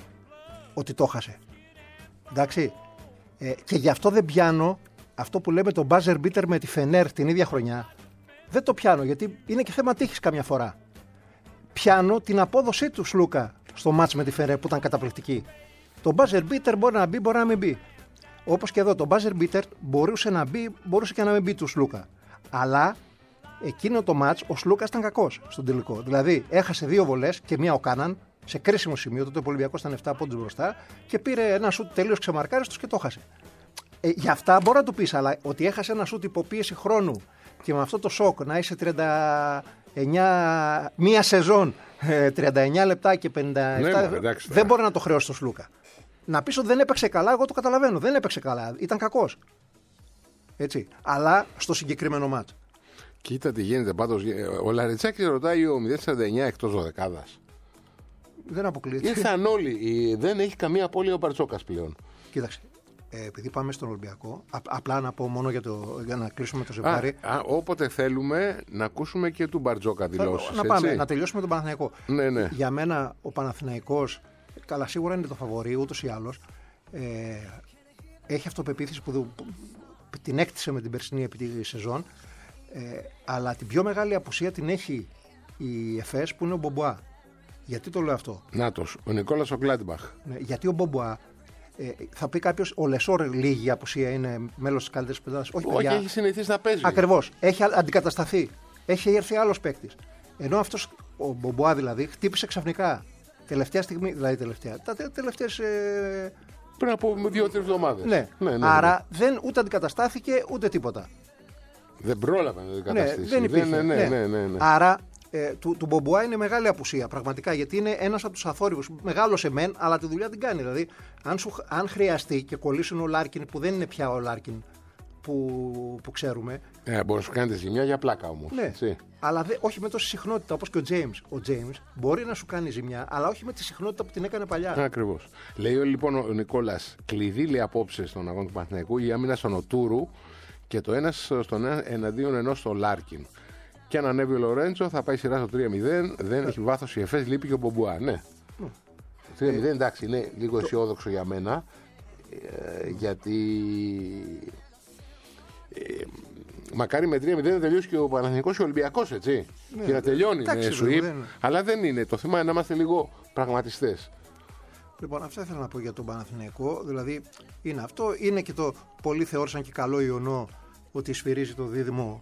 Ότι το έχασε. Εντάξει. Και γι' αυτό δεν πιάνω αυτό που λέμε το buzzer beater με τη Φενέρ την ίδια χρονιά. Δεν το πιάνω, γιατί είναι και θέμα τύχης καμιά φορά. Πιάνω την απόδοσή του Σλούκα στο μάτς με τη Φενέρ που ήταν καταπληκτική. Το buzzer beater μπορεί να μπει, μπορεί να μην μπει. Όπως και εδώ, το buzzer beater μπορούσε να μπει, μπορούσε και να μην μπει του Σλούκα. Αλλά εκείνο το μάτς ο Σλούκας ήταν κακός στον τελικό. Δηλαδή έχασε 2 βολές και μία ο Κάναν σε κρίσιμο σημείο. Τότε ο Ολυμπιακός ήταν 7 πόντους μπροστά και πήρε ένα σουτ τελείως ξεμαρκάριστος και το χάσε. Για αυτά μπορεί να του πεις, αλλά ότι έχασε ένα σουτ υποπίεση χρόνου και με αυτό το σοκ να είσαι 39, μία σεζόν, 39 λεπτά και 57, εντάξει, δεν μπορεί να το χρεώσει το Σλούκα. Να πεις ότι δεν έπαιξε καλά, εγώ το καταλαβαίνω. Δεν έπαιξε καλά. Ήταν κακός. Έτσι. Αλλά στο συγκεκριμένο μάτς. Κοίτα τι γίνεται πάντως. Ο Λαριτσάκης ρωτάει ο 049 εκτός δωδεκάδας. Δεν αποκλείεται. Ήρθαν όλοι. Δεν έχει καμία απώλεια ο Μπαρτζόκας πλέον. Κοίταξε. Επειδή πάμε στον Ολυμπιακό, απλά να πω μόνο για να κλείσουμε το ζευγάρι. Όποτε θέλουμε να ακούσουμε και του Μπαρτζόκα δηλώσεις. Να τελειώσουμε τον Παναθηναϊκό. Ναι. Για μένα ο Παναθηναϊκός, καλά σίγουρα είναι το φαβορί ούτως ή άλλως. Έχει αυτοπεποίθηση που την έκτισε με την περσινή επί τη σεζόν. Αλλά την πιο μεγάλη απουσία την έχει η ΕΦΕΣ που είναι ο Μπομπουά. Γιατί το λέω αυτό? Νάτος, ο Νικόλας ο Γκλάντμπαχ. Ναι, γιατί ο Μπομπουά, θα πει κάποιος, ο Λεσόρ λίγη απουσία, είναι μέλος της καλύτερης πεντάδας. Όχι, έχει συνηθίσει να παίζει. Ακριβώς. Έχει αντικατασταθεί. Έχει έρθει άλλος παίκτης. Ενώ αυτός, ο Μπομπουά δηλαδή, χτύπησε ξαφνικά. Τελευταία στιγμή, δηλαδή τελευταίες. Πριν από 2-3 εβδομάδες. Ναι. Άρα δεν ούτε αντικαταστάθηκε ούτε τίποτα. Δεν πρόλαβε να αντικαταστήσει. Ναι, δεν υπήρχε. Ναι. Άρα του Μπομπουά είναι μεγάλη απουσία πραγματικά, γιατί είναι ένας από τους αθόρυβους. Μεγάλωσε μεν, αλλά τη δουλειά την κάνει. Δηλαδή, αν χρειαστεί και κολλήσουν ο Λάρκιν, που δεν είναι πια ο Λάρκιν που ξέρουμε. Μπορεί να σου κάνει τη ζημιά για πλάκα όμως. Ναι, αλλά όχι με τόση συχνότητα όπως και ο James. Ο James μπορεί να σου κάνει ζημιά, αλλά όχι με τη συχνότητα που την έκανε παλιά. Ακριβώς. Λέει λοιπόν ο Νικόλας, κλειδί λέει απόψε στον αγώνα του Παναθηναϊκού η άμυνα στον Οτούρου και το ένας στον εναντίον ενός στο Λάρκιν. Και αν ανέβει ο Λορέντσο θα πάει σειρά στο 3-0. Δεν έχει βάθος η ΕΦΕΣ, λείπει και ο Μπομπουά. Ναι. 3-0 εντάξει, είναι λίγο αισιόδοξο για μένα. Γιατί μακάρι με 3-0 να τελειώσει και ο Παναθηναϊκός και ο Ολυμπιακός, έτσι. Και να τελειώνει με σουίπ. Αλλά δεν είναι. Το θέμα είναι να είμαστε λίγο πραγματιστές. Λοιπόν, αυτό ήθελα να πω για τον Παναθηναϊκό. Δηλαδή, είναι αυτό. Είναι και το πολλοί θεώρησαν και καλό ιονό ότι σφυρίζει το δίδυμο.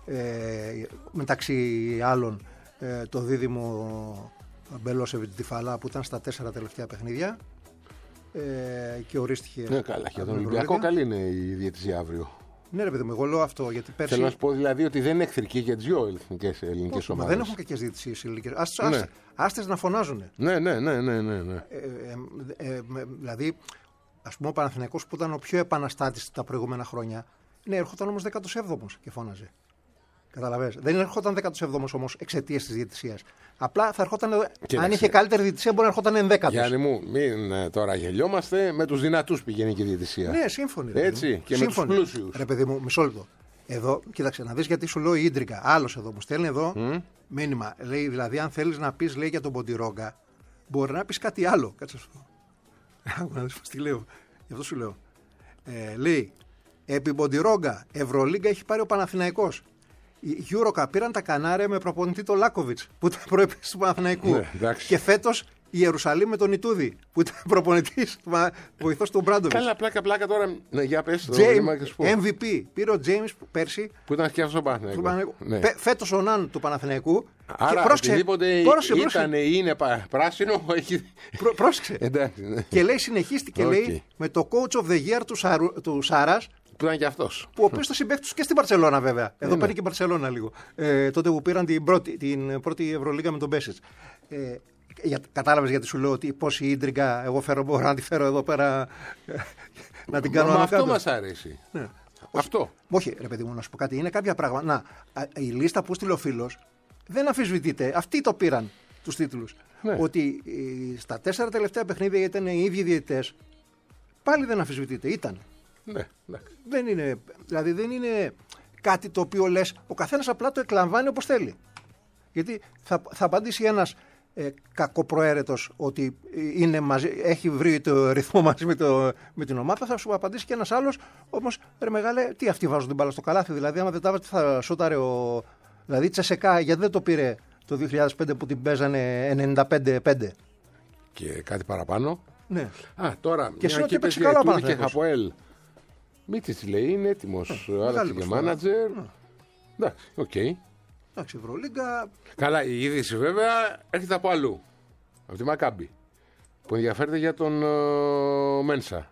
Μεταξύ άλλων το δίδυμο Μπελόσεβιτ-Τιφαλά που ήταν στα 4 τελευταία παιχνίδια και ορίστηκε. Ναι, καλά, για τον Ολυμπιακό καλή είναι η διαιτησία αύριο. Ναι, ρε παιδί μου, εγώ λέω αυτό γιατί πέρσι. Θέλω να σου πω δηλαδή ότι δεν είναι εχθρική για τις δύο ελληνικές ομάδες. Δεν έχουν κακές διαιτησίες ελληνικές. Άστες να φωνάζουν. Ναι. Δηλαδή, ας πούμε, ο Παναθηναϊκός που ήταν ο πιο επαναστάτης τα προηγούμενα χρόνια, ναι, έρχονταν όμως 17ος και φώναζε. Καταλαβαίνεις. Δεν ερχόταν 17ος όμως εξαιτίας της διαιτησίας. Απλά θα ερχόταν. Αν είχε καλύτερη διαιτησία, μπορεί να ερχόταν 11ος. Γιάννη μου, μην τώρα γελιόμαστε. Με τους δυνατούς πηγαίνει και η διαιτησία. Ναι, σύμφωνοι. Έτσι, και σύμφωνοι. Με τους πλούσιους. Ρε παιδί μου, μισό λεπτό. Εδώ, κοίταξε να δεις γιατί σου λέω η Ίντρικα. Άλλος εδώ μου στέλνει εδώ μήνυμα. Λέει δηλαδή, αν θέλεις να πεις, λέει για τον Ποντιρόγκα, μπορεί να πεις κάτι άλλο. Κάτσε σου. Άκου να δεις τι λέω. Γι' αυτό σου λέω. Λέει, επί Ποντιρόγκα, Ευρωλίγκα έχει πάρει ο Παναθηναϊκός. Οι Eurocup πήραν τα Κανάρια με προπονητή τον Λάκοβιτς που ήταν προεπιστής του Παναθηναϊκού. Ναι, και φέτος η Ιερουσαλήμ με τον Ιτούδη που ήταν προπονητής, βοηθός του Μπράντοβιτς. Καλά, πλάκα τώρα. Ναι, για πες το. MVP. Πήρε ο James πέρσι. Που ήταν και αυτός ο Παναθηναϊκός. Ναι. Φέτος ο Ναν του Παναθηναϊκού. Άρα, οτιδήποτε ήταν ή είναι πράσινο, έχει. Πρόσεξε. Εντάξει, ναι. Και λέει, συνεχίστηκε, λέει, με το coach of the year του Σάρας. Που ήταν και αυτός. Που ο οποίος ήταν συμπαίκτης και στην Μπαρσελόνα, βέβαια. Εδώ παίρνει και η Μπαρσελόνα λίγο. Τότε που πήραν την πρώτη Ευρωλίγα με τον Μπέσιτς. Κατάλαβες γιατί σου λέω ότι πώς η Ίντριγκα, εγώ μπορώ να τη φέρω εδώ πέρα να την κάνω ανακάτω. Αυτό μας αρέσει. Ναι. Αυτό. Όχι, ρε παιδί μου, να σου πω κάτι. Είναι κάποια πράγματα. Να, η λίστα που στείλε ο φίλος δεν αμφισβητείται. Αυτοί το πήραν τους τίτλους. Ναι. Ότι στα 4 τελευταία παιχνίδια ήταν οι ίδιοι διαιτητές. Πάλι δεν αμφισβητείται. Ήταν. Ναι. Δεν είναι, δηλαδή δεν είναι κάτι το οποίο λες, ο καθένας απλά το εκλαμβάνει όπως θέλει. Γιατί θα απαντήσει ένας κακοπροαίρετος ότι έχει βρει το ρυθμό μαζί με την ομάδα, θα σου απαντήσει και ένας άλλος, όμως ρε μεγάλε, τι αυτοί βάζουν την μπάλα στο καλάθι, δηλαδή άμα δεν τα βάζει θα σούταρε δηλαδή Τσεσεκά, γιατί δεν το πήρε το 2005 που την παίζανε 95-5. Και κάτι παραπάνω. Ναι. Τώρα και μια εκεί παίζει και Χαποέλ. Μη τι λέει, είναι έτοιμος. Άλλαξε και μάνατζερ. Εντάξει, οκ. Εντάξει, Ευρωλίγκα. Καλά, η είδηση βέβαια έρχεται από αλλού. Από τη Μακάμπι. Που ενδιαφέρεται για τον Μένσα.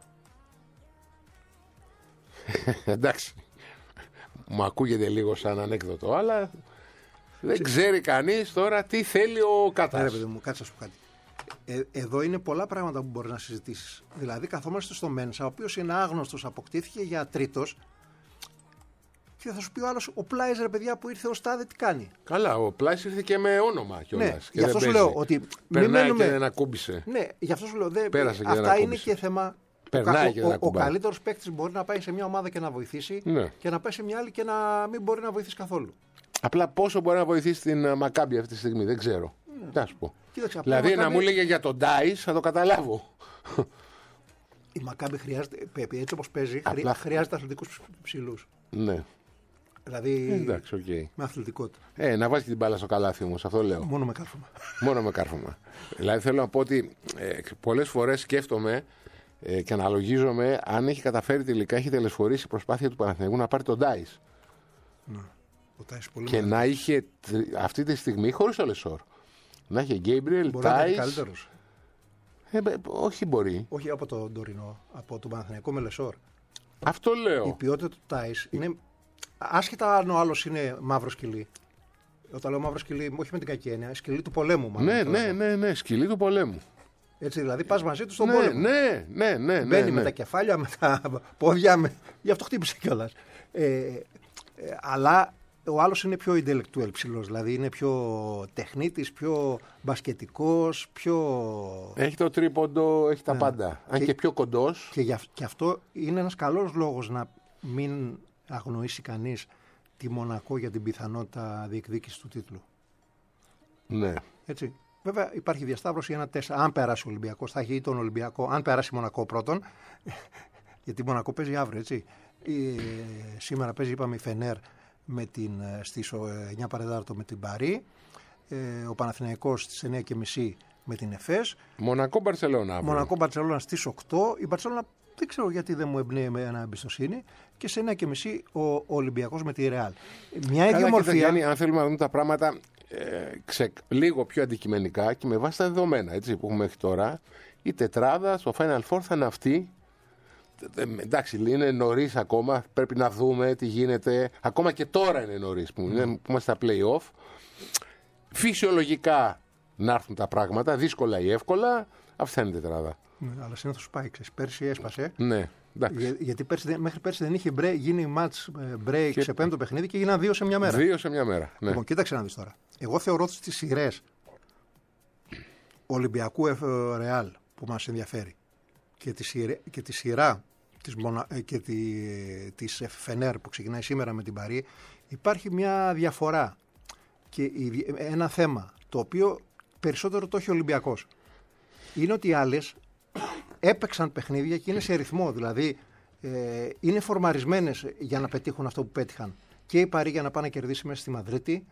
Εντάξει. Μου ακούγεται λίγο σαν ανέκδοτο, αλλά δεν ξέρει κανείς τώρα τι θέλει ο Κάτας. Ρε παιδί μου, κάτσε να σου πω κάτι. Εδώ είναι πολλά πράγματα που μπορεί να συζητήσεις. Δηλαδή, καθόμαστε στο Μένσα, ο οποίος είναι άγνωστος, αποκτήθηκε για τρίτος. Και θα σου πει ο άλλος, ο Πλάις, ρε παιδιά, που ήρθε ως τάδε, τι κάνει. Καλά, ο Πλάις ήρθε και με όνομα κιόλας. Ναι, και γι' αυτό σου λέω ότι. Περνάει και δεν ακούμπησε. Ναι, γι' αυτό σου λέω. Αυτά είναι και θέμα. Περνάει και δεν Ο ακουμπάει. καλύτερος παίκτης μπορεί να πάει σε μια ομάδα και να βοηθήσει, Ναι. και να πάει σε μια άλλη και να μην μπορεί να βοηθήσει καθόλου. Απλά πόσο μπορεί να βοηθήσει την Μακάμπι αυτή τη στιγμή, δεν ξέρω. Τι να σου πω. Κοίταξε, απλά Δηλαδή, η Μακάμπι- να μου λέγε για τον Ντάις, θα το καταλάβω. Η Μακάμπι χρειάζεται, έτσι όπως παίζει, Απλά- χρειάζεται αθλητικούς ψηλούς. Ναι. Δηλαδή, Εντάξει, οκ. με αθλητικότητα. Να βάζει και την μπάλα στο καλάθι όμως, αυτό λέω. Μόνο με κάρφωμα. Μόνο με κάρφωμα. Δηλαδή θέλω να πω ότι πολλές φορές σκέφτομαι και αναλογίζομαι αν έχει καταφέρει τελικά, έχει τελεσφορήσει η προσπάθεια του Παναθηναϊκού να πάρει τον Ντάις. Ο Τάις πολύ Και μεγάλος. να είχε αυτή τη στιγμή, χωρίς το Λεσόρ, να είχε Γκέιμπριελ, Μπορεί να είναι Τάις. καλύτερος. Όχι μπορεί. Όχι από τον Τωρινό, από τον Παναθηναϊκό με Λεσόρ. Αυτό Η λέω. ποιότητα του Τάις είναι. Άσχετα αν ο άλλος είναι μαύρο σκυλί. Όταν λέω μαύρο σκυλί, όχι με την κακή έννοια, σκυλί του πολέμου, μάλλον. Ναι, σκυλί του πολέμου. Έτσι, δηλαδή πας μαζί του στον Ναι, πόλεμο. ναι. Μπαίνει με τα κεφάλια, με τα πόδια, γι' αυτό χτύπησε κιόλας. Αλλά ο άλλος είναι πιο intellectual ψηλός, δηλαδή είναι πιο τεχνίτης, πιο μπασκετικός, πιο. Έχει το τρίποντο, έχει τα πάντα. Αν και πιο κοντός. Και αυτό είναι ένας καλός λόγος να μην αγνοήσει κανείς τη Μονακό για την πιθανότητα διεκδίκησης του τίτλου. Ναι. Έτσι. Βέβαια υπάρχει διασταύρωση 1-4. Αν περάσει ο Ολυμπιακός, θα έχει ή τον Ολυμπιακό. Αν περάσει η Μονακό πρώτον, γιατί η Μονακό παίζει αύριο, έτσι. Σήμερα παίζει, είπαμε, η Φενέρ στις 9 παρετάρτο με την Παρί. Ο Παναθηναϊκός στις 9:30 με την Εφές. Μονακό Μπαρσελόνα. Μονακό Μπαρσελόνα στις 8. Η Μπαρσελόνα δεν ξέρω γιατί δεν μου εμπνέει με ένα εμπιστοσύνη. Και σε 9:30 ο Ολυμπιακός με τη Ρεάλ. Μια ιδιομορφία. Γιάννη, αν θέλουμε να δούμε τα πράγματα λίγο πιο αντικειμενικά και με βάση τα δεδομένα έτσι, που έχουμε μέχρι τώρα, η τετράδα στο Final Four θα είναι αυτή. Εντάξει, είναι νωρίς ακόμα. Πρέπει να δούμε τι γίνεται. Ακόμα και τώρα είναι νωρίς που είμαστε στα play-off. Φυσιολογικά να έρθουν τα πράγματα, δύσκολα ή εύκολα. Αυτή θα είναι η τετράδα. Ναι, αλλά συνήθως πάει, ξέρεις. Πέρσι έσπασε. Ναι, εντάξει. Γιατί μέχρι πέρσι δεν είχε γίνει match break σε πέμπτο παιχνίδι και έγιναν 2 σε μια μέρα. 2 σε μια μέρα. Ναι. Λοιπόν, κοίταξε να δεις τώρα. Εγώ θεωρώ ότι στις σειρές Ολυμπιακού Ρεάλ που μας ενδιαφέρει και τη σειρά της Φενέρ που ξεκινάει σήμερα με την Παρί, υπάρχει μια διαφορά και ένα θέμα το οποίο περισσότερο το έχει ο Ολυμπιακός. Είναι ότι οι άλλες έπαιξαν παιχνίδια και είναι σε ρυθμό, δηλαδή είναι φορμαρισμένες για να πετύχουν αυτό που πέτυχαν. Και η Παρί για να πάει να κερδίσει μέσα στη Μαδρίτη,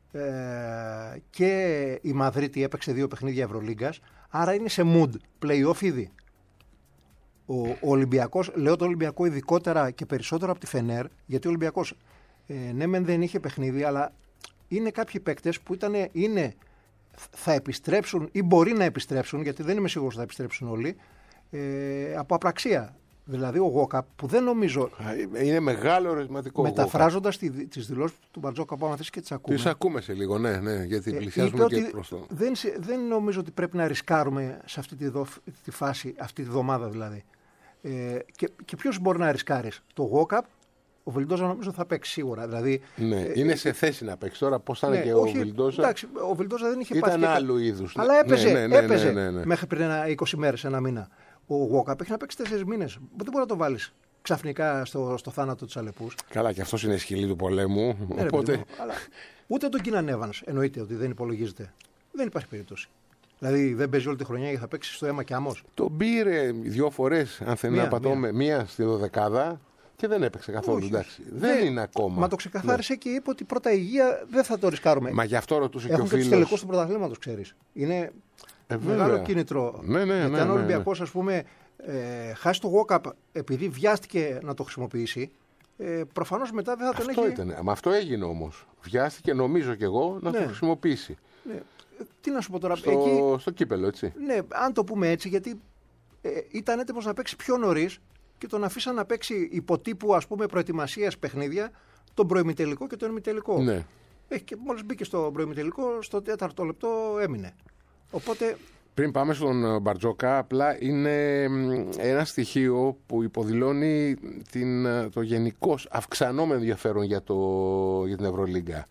και η Μαδρίτη έπαιξε 2 παιχνίδια Ευρωλίγκας, άρα είναι σε mood play-off ήδη. Ο Ολυμπιακός, λέω το Ολυμπιακό ειδικότερα και περισσότερο από τη Φενέρ, γιατί ο Ολυμπιακός ναι μεν δεν είχε παιχνίδι, αλλά είναι κάποιοι παίκτες που θα επιστρέψουν ή μπορεί να επιστρέψουν, γιατί δεν είμαι σίγουρος ότι θα επιστρέψουν όλοι, από απραξία. Δηλαδή ο Γόκα που δεν νομίζω. Είναι μεγάλο ερωτηματικό. Μεταφράζοντας τις δηλώσεις του Μπαρτζόκα που άμα θες και τις ακούμε. Τις ακούμε σε λίγο, ναι, γιατί πλησιάζουμε και προς το. Δεν νομίζω ότι πρέπει να ρισκάρουμε σε αυτή τη φάση, αυτή τη βδομάδα δηλαδή. Και ποιος μπορεί να ρισκάρεις? Το Γόκα, ο Βιλντόζα νομίζω θα παίξει σίγουρα. Δηλαδή, ναι, είναι σε θέση να παίξει. Τώρα πώς θα είναι και ο Βιλντόζα. Εντάξει, ο Βιλντόζα δεν είχε πάθει. Ήταν άλλου είδους. Αλλά έπαιζε, ναι. μέχρι πριν 20 μέρες, ένα μήνα. Ο Γόκαπ έχει να παίξει 4 μήνες. Δεν μπορεί να το βάλεις ξαφνικά στο θάνατο της Αλεπούς. Καλά, και αυτός είναι σκυλή του πολέμου. Ναι, οπότε. Αλλά ούτε τον Κίναν Εύανς εννοείται ότι δεν υπολογίζεται. Δεν υπάρχει περίπτωση. Δηλαδή δεν παίζει όλη τη χρονιά και θα παίξει στο αίμα και άμμος. Τον πήρε 2 φορές, αν θέλει να πατώμε, μία στη 12η και δεν έπαιξε καθόλου. Εντάξει. Δεν είναι ακόμα. Μα το ξεκαθάρισε και είπε ότι πρώτα υγεία δεν θα το ρισκάρουμε. Μα γι' αυτό ρωτούσε και ο φίλος. Έχουν και τους τελικούς του πρωταθλήματος, ξέρεις. Είναι μεγάλο κίνητρο. Ναι. Γιατί αν ο Ολυμπιακός, ας πούμε, χάσει το Γόκαπ επειδή βιάστηκε να το χρησιμοποιήσει, προφανώς μετά δεν θα τον έχει. Μα αυτό έγινε όμως. βιάστηκε, νομίζω κι εγώ, να το χρησιμοποιήσει. Ναι. Τι να σου πω τώρα. Στο κύπελο, έτσι. Ναι, αν το πούμε έτσι, γιατί ήταν έτοιμος να παίξει πιο νωρίς και τον αφήσαν να παίξει υποτύπου, ας πούμε, προετοιμασίας παιχνίδια, τον προημιτελικό και τον ημιτελικό. Ναι. Και μόλις μπήκε στο προημιτελικό, στο 4ο λεπτό έμεινε. Οπότε. Πριν πάμε στον Μπαρτζόκα, απλά είναι ένα στοιχείο που υποδηλώνει το γενικώς αυξανόμενο ενδιαφέρον για την Ευρωλίγκα.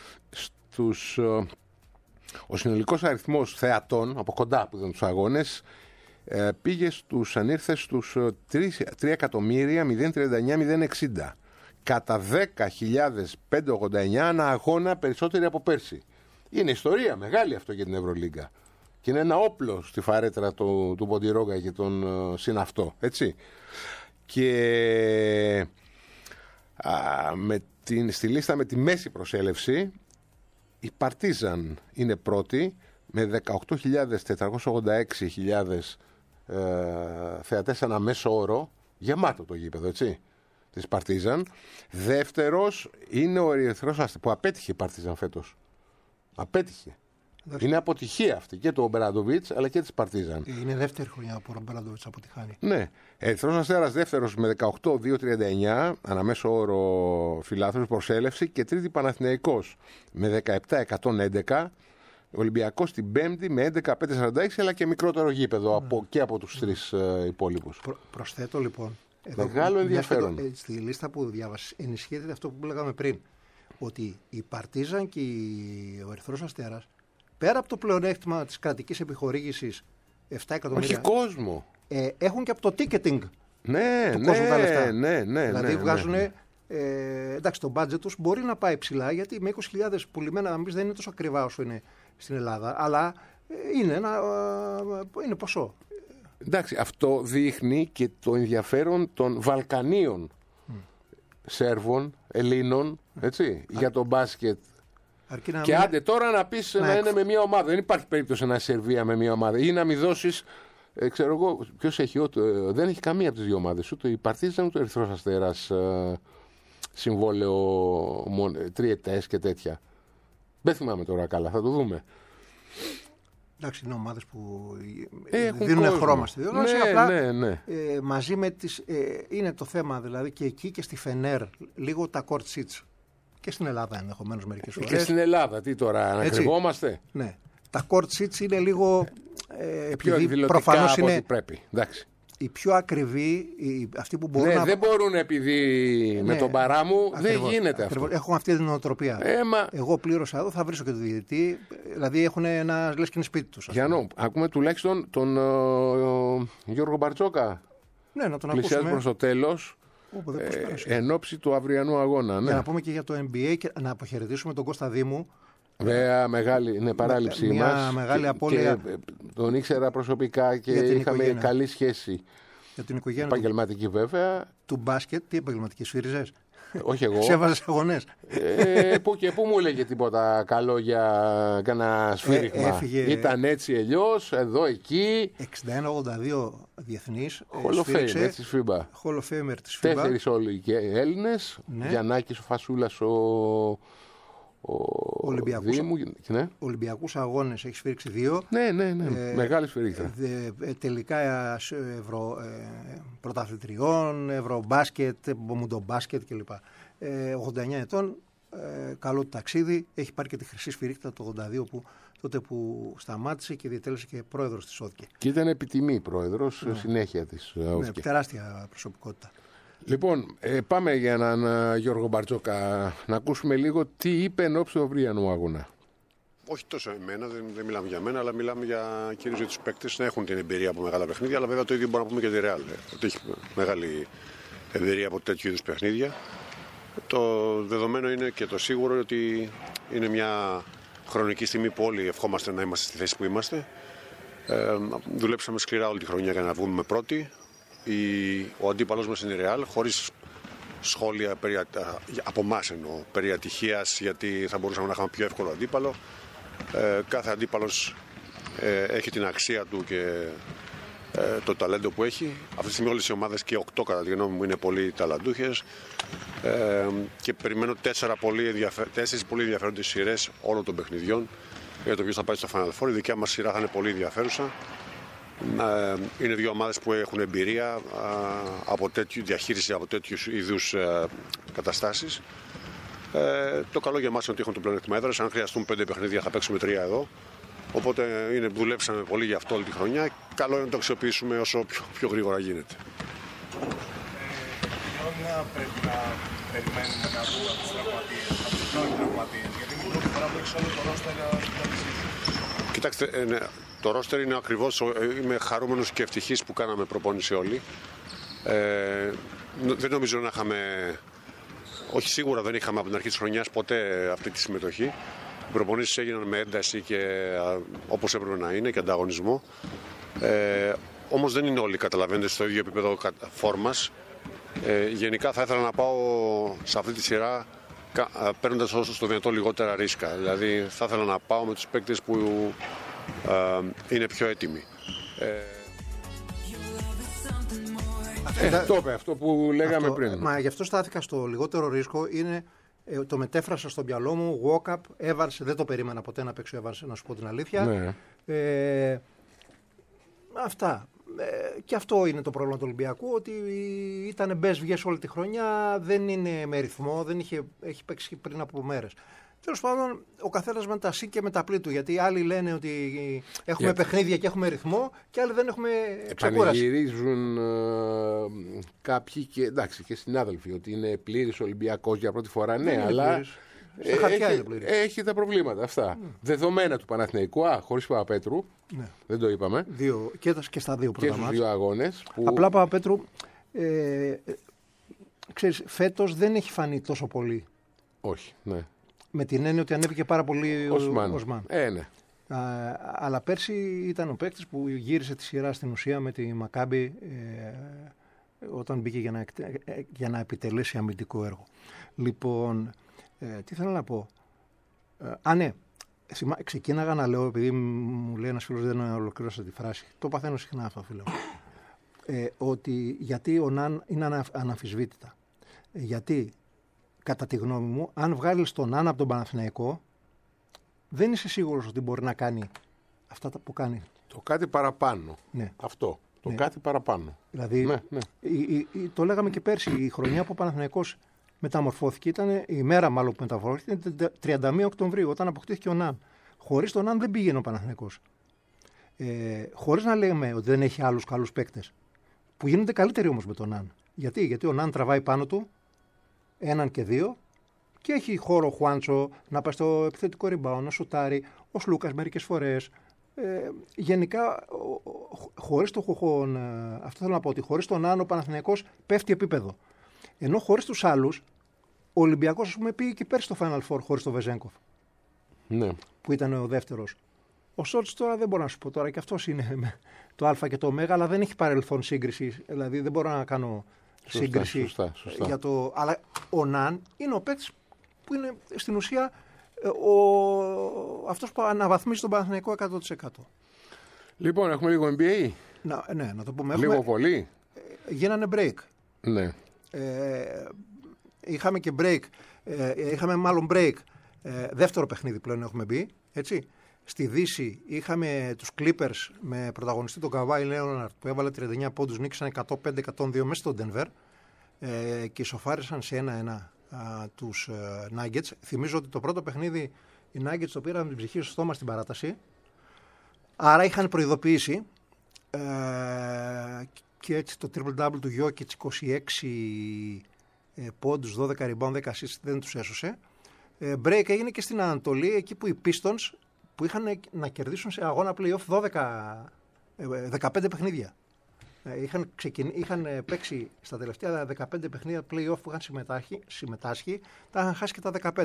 Ο συνολικός αριθμός θεατών από κοντά που ήταν τους αγώνες ανήρθε στους 3.039.060. Κατά 10.589 ανά αγώνα περισσότεροι από πέρσι. Είναι ιστορία μεγάλη αυτό για την Ευρωλίγκα. Και είναι ένα όπλο στη φαρέτρα του Ποντιρόγκα και τον συναυτό, έτσι. Και στη λίστα με τη μέση προσέλευση η Παρτίζαν είναι πρώτη με 18.486 θεατές ανά μέσο όρο, γεμάτο το γήπεδο, έτσι, της Παρτίζαν. Δεύτερος είναι ο Ερυθρός Αστέρας, που απέτυχε η Παρτίζαν φέτος. Απέτυχε. Είναι αποτυχία αυτή και του Ομπεράντοβιτς αλλά και της Παρτίζαν. Είναι δεύτερη χρονιά που ο Ομπεράντοβιτς αποτυχάνει. Ναι. Ερυθρός Αστέρας δεύτερος με 18.239 αναμέσο όρο φιλάθλους προσέλευση και τρίτη Παναθηναϊκός με 17.111. Ολυμπιακός την πέμπτη με 11.546 αλλά και μικρότερο γήπεδο και από τους τρεις υπόλοιπους. Προσθέτω λοιπόν. Μεγάλο ενδιαφέρον. Στη λίστα που διάβασες ενισχύεται αυτό που λέγαμε πριν. Ότι η Παρτίζαν και ο Ερυθρός Αστέρας, πέρα από το πλεονέκτημα της κρατικής επιχορήγησης 7 εκατομμύρια. Όχι κόσμο. Έχουν και από το ticketing. Ναι, του κόσμου τα λεφτά. ναι. Δηλαδή βγάζουν. Εντάξει, το budget τους μπορεί να πάει ψηλά, γιατί με 20.000 πουλημένα να μην δεν είναι τόσο ακριβά όσο είναι στην Ελλάδα, αλλά είναι ποσό. Εντάξει, αυτό δείχνει και το ενδιαφέρον των Βαλκανίων Σέρβων, Ελλήνων, έτσι, για το μπάσκετ. Και άντε τώρα να πεις να είναι με μια ομάδα. Δεν υπάρχει περίπτωση να Σερβία με μια ομάδα ή να μην δώσεις. Ξέρω εγώ, ποιος έχει, δεν έχει καμία από τις δύο ομάδες. Ούτε η Παρτίζαν ούτε ο Ερυθρός Αστέρας συμβόλαιο τριετές και τέτοια. Δεν θυμάμαι τώρα καλά, θα το δούμε. Εντάξει, είναι ομάδες που δίνουν χρώμα στη διοργάνωση. Ναι. Μαζί με τις. Είναι το θέμα δηλαδή και εκεί και στη Φενέρ λίγο τα court seats. Και στην Ελλάδα ενδεχομένως μερικές φορές. Και στην Ελλάδα, τι τώρα, ανακριβόμαστε. Ναι. Τα court seats είναι λίγο. Πιο εκδηλωτικά από ό,τι πρέπει. Εντάξει. Οι πιο ακριβοί, αυτοί που μπορούν να. Δεν μπορούν επειδή με τον παράμου δεν γίνεται αυτό. Έχουν αυτή την νοοτροπία. Εγώ πλήρωσα εδώ, θα βρίσκω και τον διαιτητή. Δηλαδή έχουν ένα λες και είναι σπίτι τους. Γιάννο, ακούμε τουλάχιστον τον Γιώργο Μπαρτζόκα. Ναι, να τον πλησιάζει ακούσουμε. προς το τέλος. Εν ώψη του αυριανού αγώνα. Ναι. Για να πούμε και για το NBA και να αποχαιρετήσουμε τον Κώστα Δήμου. Βέβαια, μεγάλη παράληψή μας. Μια μεγάλη απώλεια. Και τον ήξερα προσωπικά και είχαμε καλή σχέση. Για την οικογένεια. Επαγγελματική βέβαια. Του μπάσκετ, τι επαγγελματική σφύριζες. Όχι εγώ. Σε έβαζες αγωνές. Που και που μου έλεγε τίποτα καλό για κανένα σφύριγμα. Ήταν έτσι αλλιώς, εδώ, εκεί. 61-82 διεθνής. Hall of Famer της FIBA. Hall of Famer της FIBA. 4 όλοι και Έλληνες. Ναι. Γιαννάκης, ο Φασούλας, ο Ολυμπιακούς αγώνες έχει σφίριξει 2. Ναι. Μεγάλη σφυρίχτα. Τελικά πρωταθλητριών, ευρωμπάσκετ, μουντομπάσκετ κλπ. 89 ετών, καλό ταξίδι. Έχει πάρει και τη χρυσή σφυρίχτα το 82 τότε που σταμάτησε και διετέλεσε και πρόεδρος της ΟΔΚΕ. Και ήταν επιτιμή πρόεδρος συνέχεια της ΟΔΚΕ. Ναι, τεράστια προσωπικότητα. Λοιπόν, πάμε για έναν Γιώργο Μπαρτζόκα να ακούσουμε λίγο τι είπε εν ώψη του αυριανού αγώνα. Όχι τόσο εμένα, δεν μιλάμε για μένα, αλλά μιλάμε κυρίως για τους παίκτες να έχουν την εμπειρία από μεγάλα παιχνίδια. Αλλά βέβαια το ίδιο μπορούμε να πούμε και τη Real, ότι έχει μεγάλη εμπειρία από τέτοιου είδους παιχνίδια. Το δεδομένο είναι και το σίγουρο ότι είναι μια χρονική στιγμή που όλοι ευχόμαστε να είμαστε στη θέση που είμαστε. Δουλέψαμε σκληρά όλη τη χρονιά για να βγούμε πρώτοι. Ο αντίπαλος μας είναι Real, χωρίς σχόλια από εμάς εννοώ, περί ατυχίας, γιατί θα μπορούσαμε να είχαμε πιο εύκολο αντίπαλο. Κάθε αντίπαλος έχει την αξία του και το ταλέντο που έχει. Αυτή τη στιγμή όλες οι ομάδες και 8 κατά τη γνώμη μου είναι πολύ ταλαντούχες και περιμένω 4 πολύ ενδιαφέροντες σειρές όλων των παιχνιδιών για το ποιος θα πάει στο Final Four. Η δικιά μας σειρά θα είναι πολύ ενδιαφέρουσα. Είναι 2 ομάδες που έχουν εμπειρία από διαχείριση από τέτοιους είδους καταστάσεις. Το καλό για εμάς είναι ότι έχουν το πλεονέκτημα έδρας. Αν χρειαστούν 5 παιχνίδια θα παίξουμε 3 εδώ. Οπότε δουλέψαμε πολύ για αυτό όλη τη χρονιά. Καλό είναι να το αξιοποιήσουμε όσο πιο γρήγορα γίνεται. Χρόνια πρέπει να περιμένουμε να δούμε από τους τραυματίες, από τους πρώην τραυματίες, γιατί είναι η πρώτη φορά που έχεις όλο το ρόστερ να σου. Κοιτάξτε, ναι, το ρόστερ είναι ακριβώς, είμαι χαρούμενος και ευτυχής που κάναμε προπόνηση όλοι. Δεν νομίζω να είχαμε, όχι σίγουρα δεν είχαμε από την αρχή της χρονιάς ποτέ αυτή τη συμμετοχή. Οι προπονήσεις έγιναν με ένταση και όπως έπρεπε να είναι και ανταγωνισμό. Όμως δεν είναι όλοι, καταλαβαίνετε, στο ίδιο επίπεδο φόρμας. Γενικά θα ήθελα να πάω σε αυτή τη σειρά παίρνοντας όσο στο δυνατό λιγότερα ρίσκα. Δηλαδή θα ήθελα να πάω με τους παίκτες που είναι πιο έτοιμοι. Το είπε αυτό που λέγαμε πριν. Μα γι' αυτό στάθηκα στο λιγότερο ρίσκο. Είναι, το μετέφρασα στο μυαλό μου. Walk-up, Evans, δεν το περίμενα ποτέ να παίξει ο Evans, να σου πω την αλήθεια. Ναι. Αυτά. Και αυτό είναι το πρόβλημα του Ολυμπιακού, ότι ήταν μπες βγες όλη τη χρονιά, δεν είναι με ρυθμό, έχει παίξει πριν από μέρες. Τέλος πάντων, ο καθένας με τα συ και με τα πλή του. Γιατί άλλοι λένε ότι έχουμε παιχνίδια και έχουμε ρυθμό, και άλλοι δεν έχουμε ξεκούραση. Πανηγυρίζουν κάποιοι και, εντάξει, και συνάδελφοι ότι είναι πλήρης Ολυμπιακός για πρώτη φορά. Ναι, αλλά έχει τα προβλήματα αυτά. Δεδομένα του Παναθηναϊκού, χωρίς Παπαπέτρου. Ναι. Δεν το είπαμε. Και στα 2 πρώτα μάτς. Και στους 2 αγώνες. Που... Απλά Παπαπέτρου, ξέρεις, φέτος δεν έχει φανεί τόσο πολύ. Όχι, ναι. Με την έννοια ότι ανέβηκε πάρα πολύ ο Οσμάν. Ναι. Αλλά πέρσι ήταν ο παίκτης που γύρισε τη σειρά στην ουσία με τη Μακάμπι όταν μπήκε για να επιτελέσει αμυντικό έργο. Λοιπόν, τι θέλω να πω. Ναι. Ξεκίναγα να λέω, επειδή μου λέει ένας φίλος, δεν ολοκλήρωσα τη φράση. Το παθαίνω συχνά αυτό, φίλο. Ότι γιατί ο Ναν είναι αναμφισβήτητα. Γιατί, κατά τη γνώμη μου, αν βγάλεις τον Ναν από τον Παναθηναϊκό, δεν είσαι σίγουρος ότι μπορεί να κάνει αυτά που κάνει. Το κάτι παραπάνω. Ναι. Αυτό. Το κάτι παραπάνω. Δηλαδή, ναι. Το λέγαμε και πέρσι, η χρονιά που ο Παναθηναϊκός μεταμορφώθηκε, ήταν η μέρα μάλλον που μεταμορφώθηκε, ήταν 31 Οκτωβρίου, όταν αποκτήθηκε ο Ναν. Χωρίς τον Ναν δεν πήγαινε ο Παναθηναϊκός. Χωρίς να λέμε ότι δεν έχει άλλους καλούς παίκτες, που γίνονται καλύτεροι όμως με τον Ναν. Γιατί ο Ναν τραβάει πάνω του, 1 και 2, και έχει χώρο ο Χουάντσο να πάει στο επιθετικό rebound, να σουτάρει, ο Σλούκας μερικές φορές. Γενικά, χωρίς το Χοχόν, αυτό θέλω να πω, ότι χωρίς τον Ναν ο Παναθηναϊκός πέφτει επίπεδο. Ενώ χωρίς τους άλλους, ο Ολυμπιακός, ας πούμε, πήγε και πέρσι στο Final Four χωρίς τον Βεζένκοφ. Ναι. Που ήταν ο δεύτερος. Ο Σόλτς τώρα δεν μπορώ να σου πω τώρα, και αυτός είναι το Α και το Ω, αλλά δεν έχει παρελθόν σύγκριση. Δηλαδή δεν μπορώ να κάνω σύγκριση. Σωστά. Για το... Αλλά ο Ναν είναι ο παίκτης που είναι στην ουσία αυτός που αναβαθμίζει τον Παναθηναϊκό 100%. Λοιπόν, έχουμε λίγο NBA. Ναι, να το πούμε. Λίγο πολύ. Γίνανε break. Ναι. Είχαμε και break. Είχαμε μάλλον break. Δεύτερο παιχνίδι πλέον έχουμε μπει. Έτσι. Στη Δύση είχαμε τους Clippers με πρωταγωνιστή τον Καβάι Λέοναρτ που έβαλε 39 πόντους, νίκησαν 105-102 μέσα στο Denver και ισοφάρισαν σε 1-1 τους Nuggets. Θυμίζω ότι το πρώτο παιχνίδι οι Nuggets το πήραν την ψυχή στο στόμα στην παράταση. Άρα είχαν προειδοποιήσει και έτσι το triple-double του Jokic, 26 πόντους, 12 rebound, 10 assists, δεν τους έσωσε. Break έγινε και στην Ανατολή, εκεί που οι Pistons που είχαν να κερδίσουν σε αγώνα play-off 15 παιχνίδια. Είχαν παίξει στα τελευταία 15 παιχνίδια play-off που είχαν συμμετάσχει, τα είχαν χάσει και τα 15.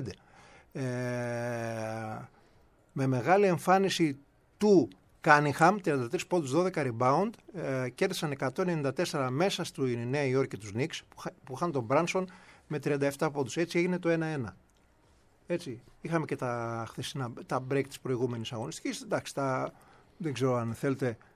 Με μεγάλη εμφάνιση του Cunningham, 33 πόντους, 12 rebound, κέρδισαν 194 μέσα στη Νέα Υόρκη τους Knicks, που είχαν τον Branson με 37 πόντους. Έτσι έγινε το 1-1. Έτσι, είχαμε και τα χθεσινά, τα break της προηγούμενης αγωνιστικής. Εντάξει, δεν ξέρω αν θέλετε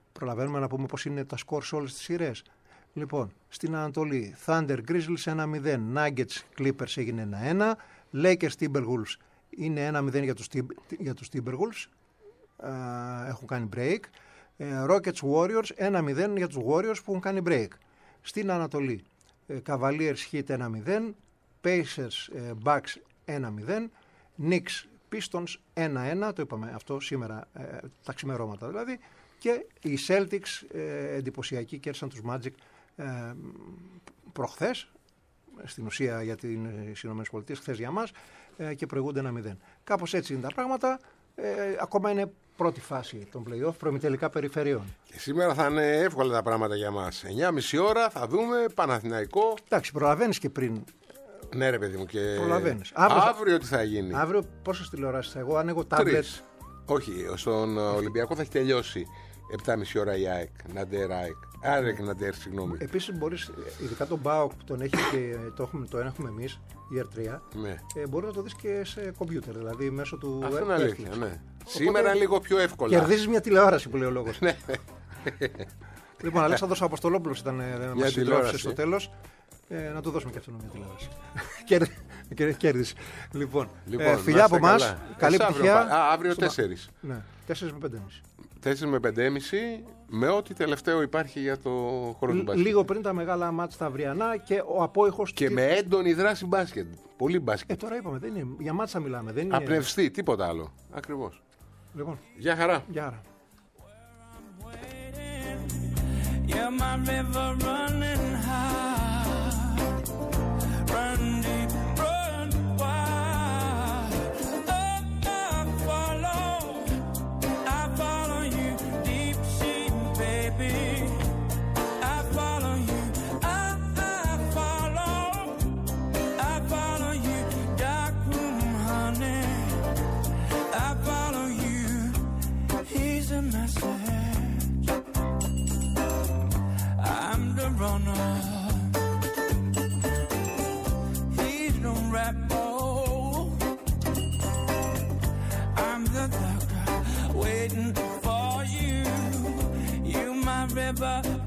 Προλαβαίνουμε να πούμε πώς είναι τα σκορ σε όλες τις σειρές. Λοιπόν, στην Ανατολή, Thunder Grizzlies 1-0, Nuggets Clippers έγινε 1-1, Lakers Timberwolves είναι 1-0 για τους Timberwolves, έχουν κάνει break, Rockets Warriors 1-0 για τους Warriors που έχουν κάνει break. Στην Ανατολή, Cavaliers Heat 1-0, Pacers Bucks 1-0, Knicks Pistons 1-1, το είπαμε αυτό σήμερα, τα ξημερώματα δηλαδή, και οι Celtics εντυπωσιακοί κέρδισαν τους Magic προχθές, στην ουσία για τις ΗΠΑ, χθες για μας, και προηγούνται 1-0. Κάπως έτσι είναι τα πράγματα. Ακόμα είναι πρώτη φάση των play-off, προημιτελικά περιφερειών. Και σήμερα θα είναι εύκολα τα πράγματα για μας. 9.30 ώρα θα δούμε Παναθηναϊκό. Εντάξει, προλαβαίνεις και πριν. Ναι, ρε παιδί μου, και Προλαβαίνεις. Αύριο τι θα γίνει? Αύριο πόσες τηλεοράσεις? Εγώ ανοίγω τάμπλετ. Όχι, στον Ολυμπιακό θα έχει τελειώσει 7.30 ώρα η ΑΕΚ. Ναντέρ, συγγνώμη. Επίσης μπορείς, ειδικά τον ΠΑΟΚ που τον έχει και τον έχουμε εμείς, η R3, Ναι. μπορεί να το δεις και σε κομπιούτερ, δηλαδή μέσω του Αυτό είναι Netflix. αλήθεια, ναι. Σήμερα είναι λίγο πιο εύκολα. Κερδίζεις μια τηλεόραση που λέει ο λόγος. Ναι. Λοιπόν, Αλέξανδρος Αποστολόπουλος ήταν μας συντρόφισε τηλεόραση. στο τέλος. Να του δώσουμε και αυτόν μια τηλεόραση. Κέρδισε. Λοιπόν, φιλιά από εμάς. Καλή επιτυχία. Αύριο 4. Ναι, 4 με 5,5. 4 με 5,5 με ό,τι τελευταίο υπάρχει για το χώρο του μπάσκετ. Λίγο πριν τα μεγάλα μάτς τα αυριανά και ο απόϊχος. Και με έντονη δράση μπάσκετ. Πολύ μπάσκετ. Τώρα είπαμε, δεν είναι, για μάτς θα μιλάμε. Δεν είναι... Απνευστή, τίποτα άλλο. Ακριβώς. Λοιπόν, Γεια χαρά. γεια χαρά. You're my river running high, run deep, run wide. I follow you, deep sea, baby. I follow you, I follow you, dark room, honey. I follow you. He's a message. I'm the runner. He's the rebel. I'm the doctor waiting for you. You my river.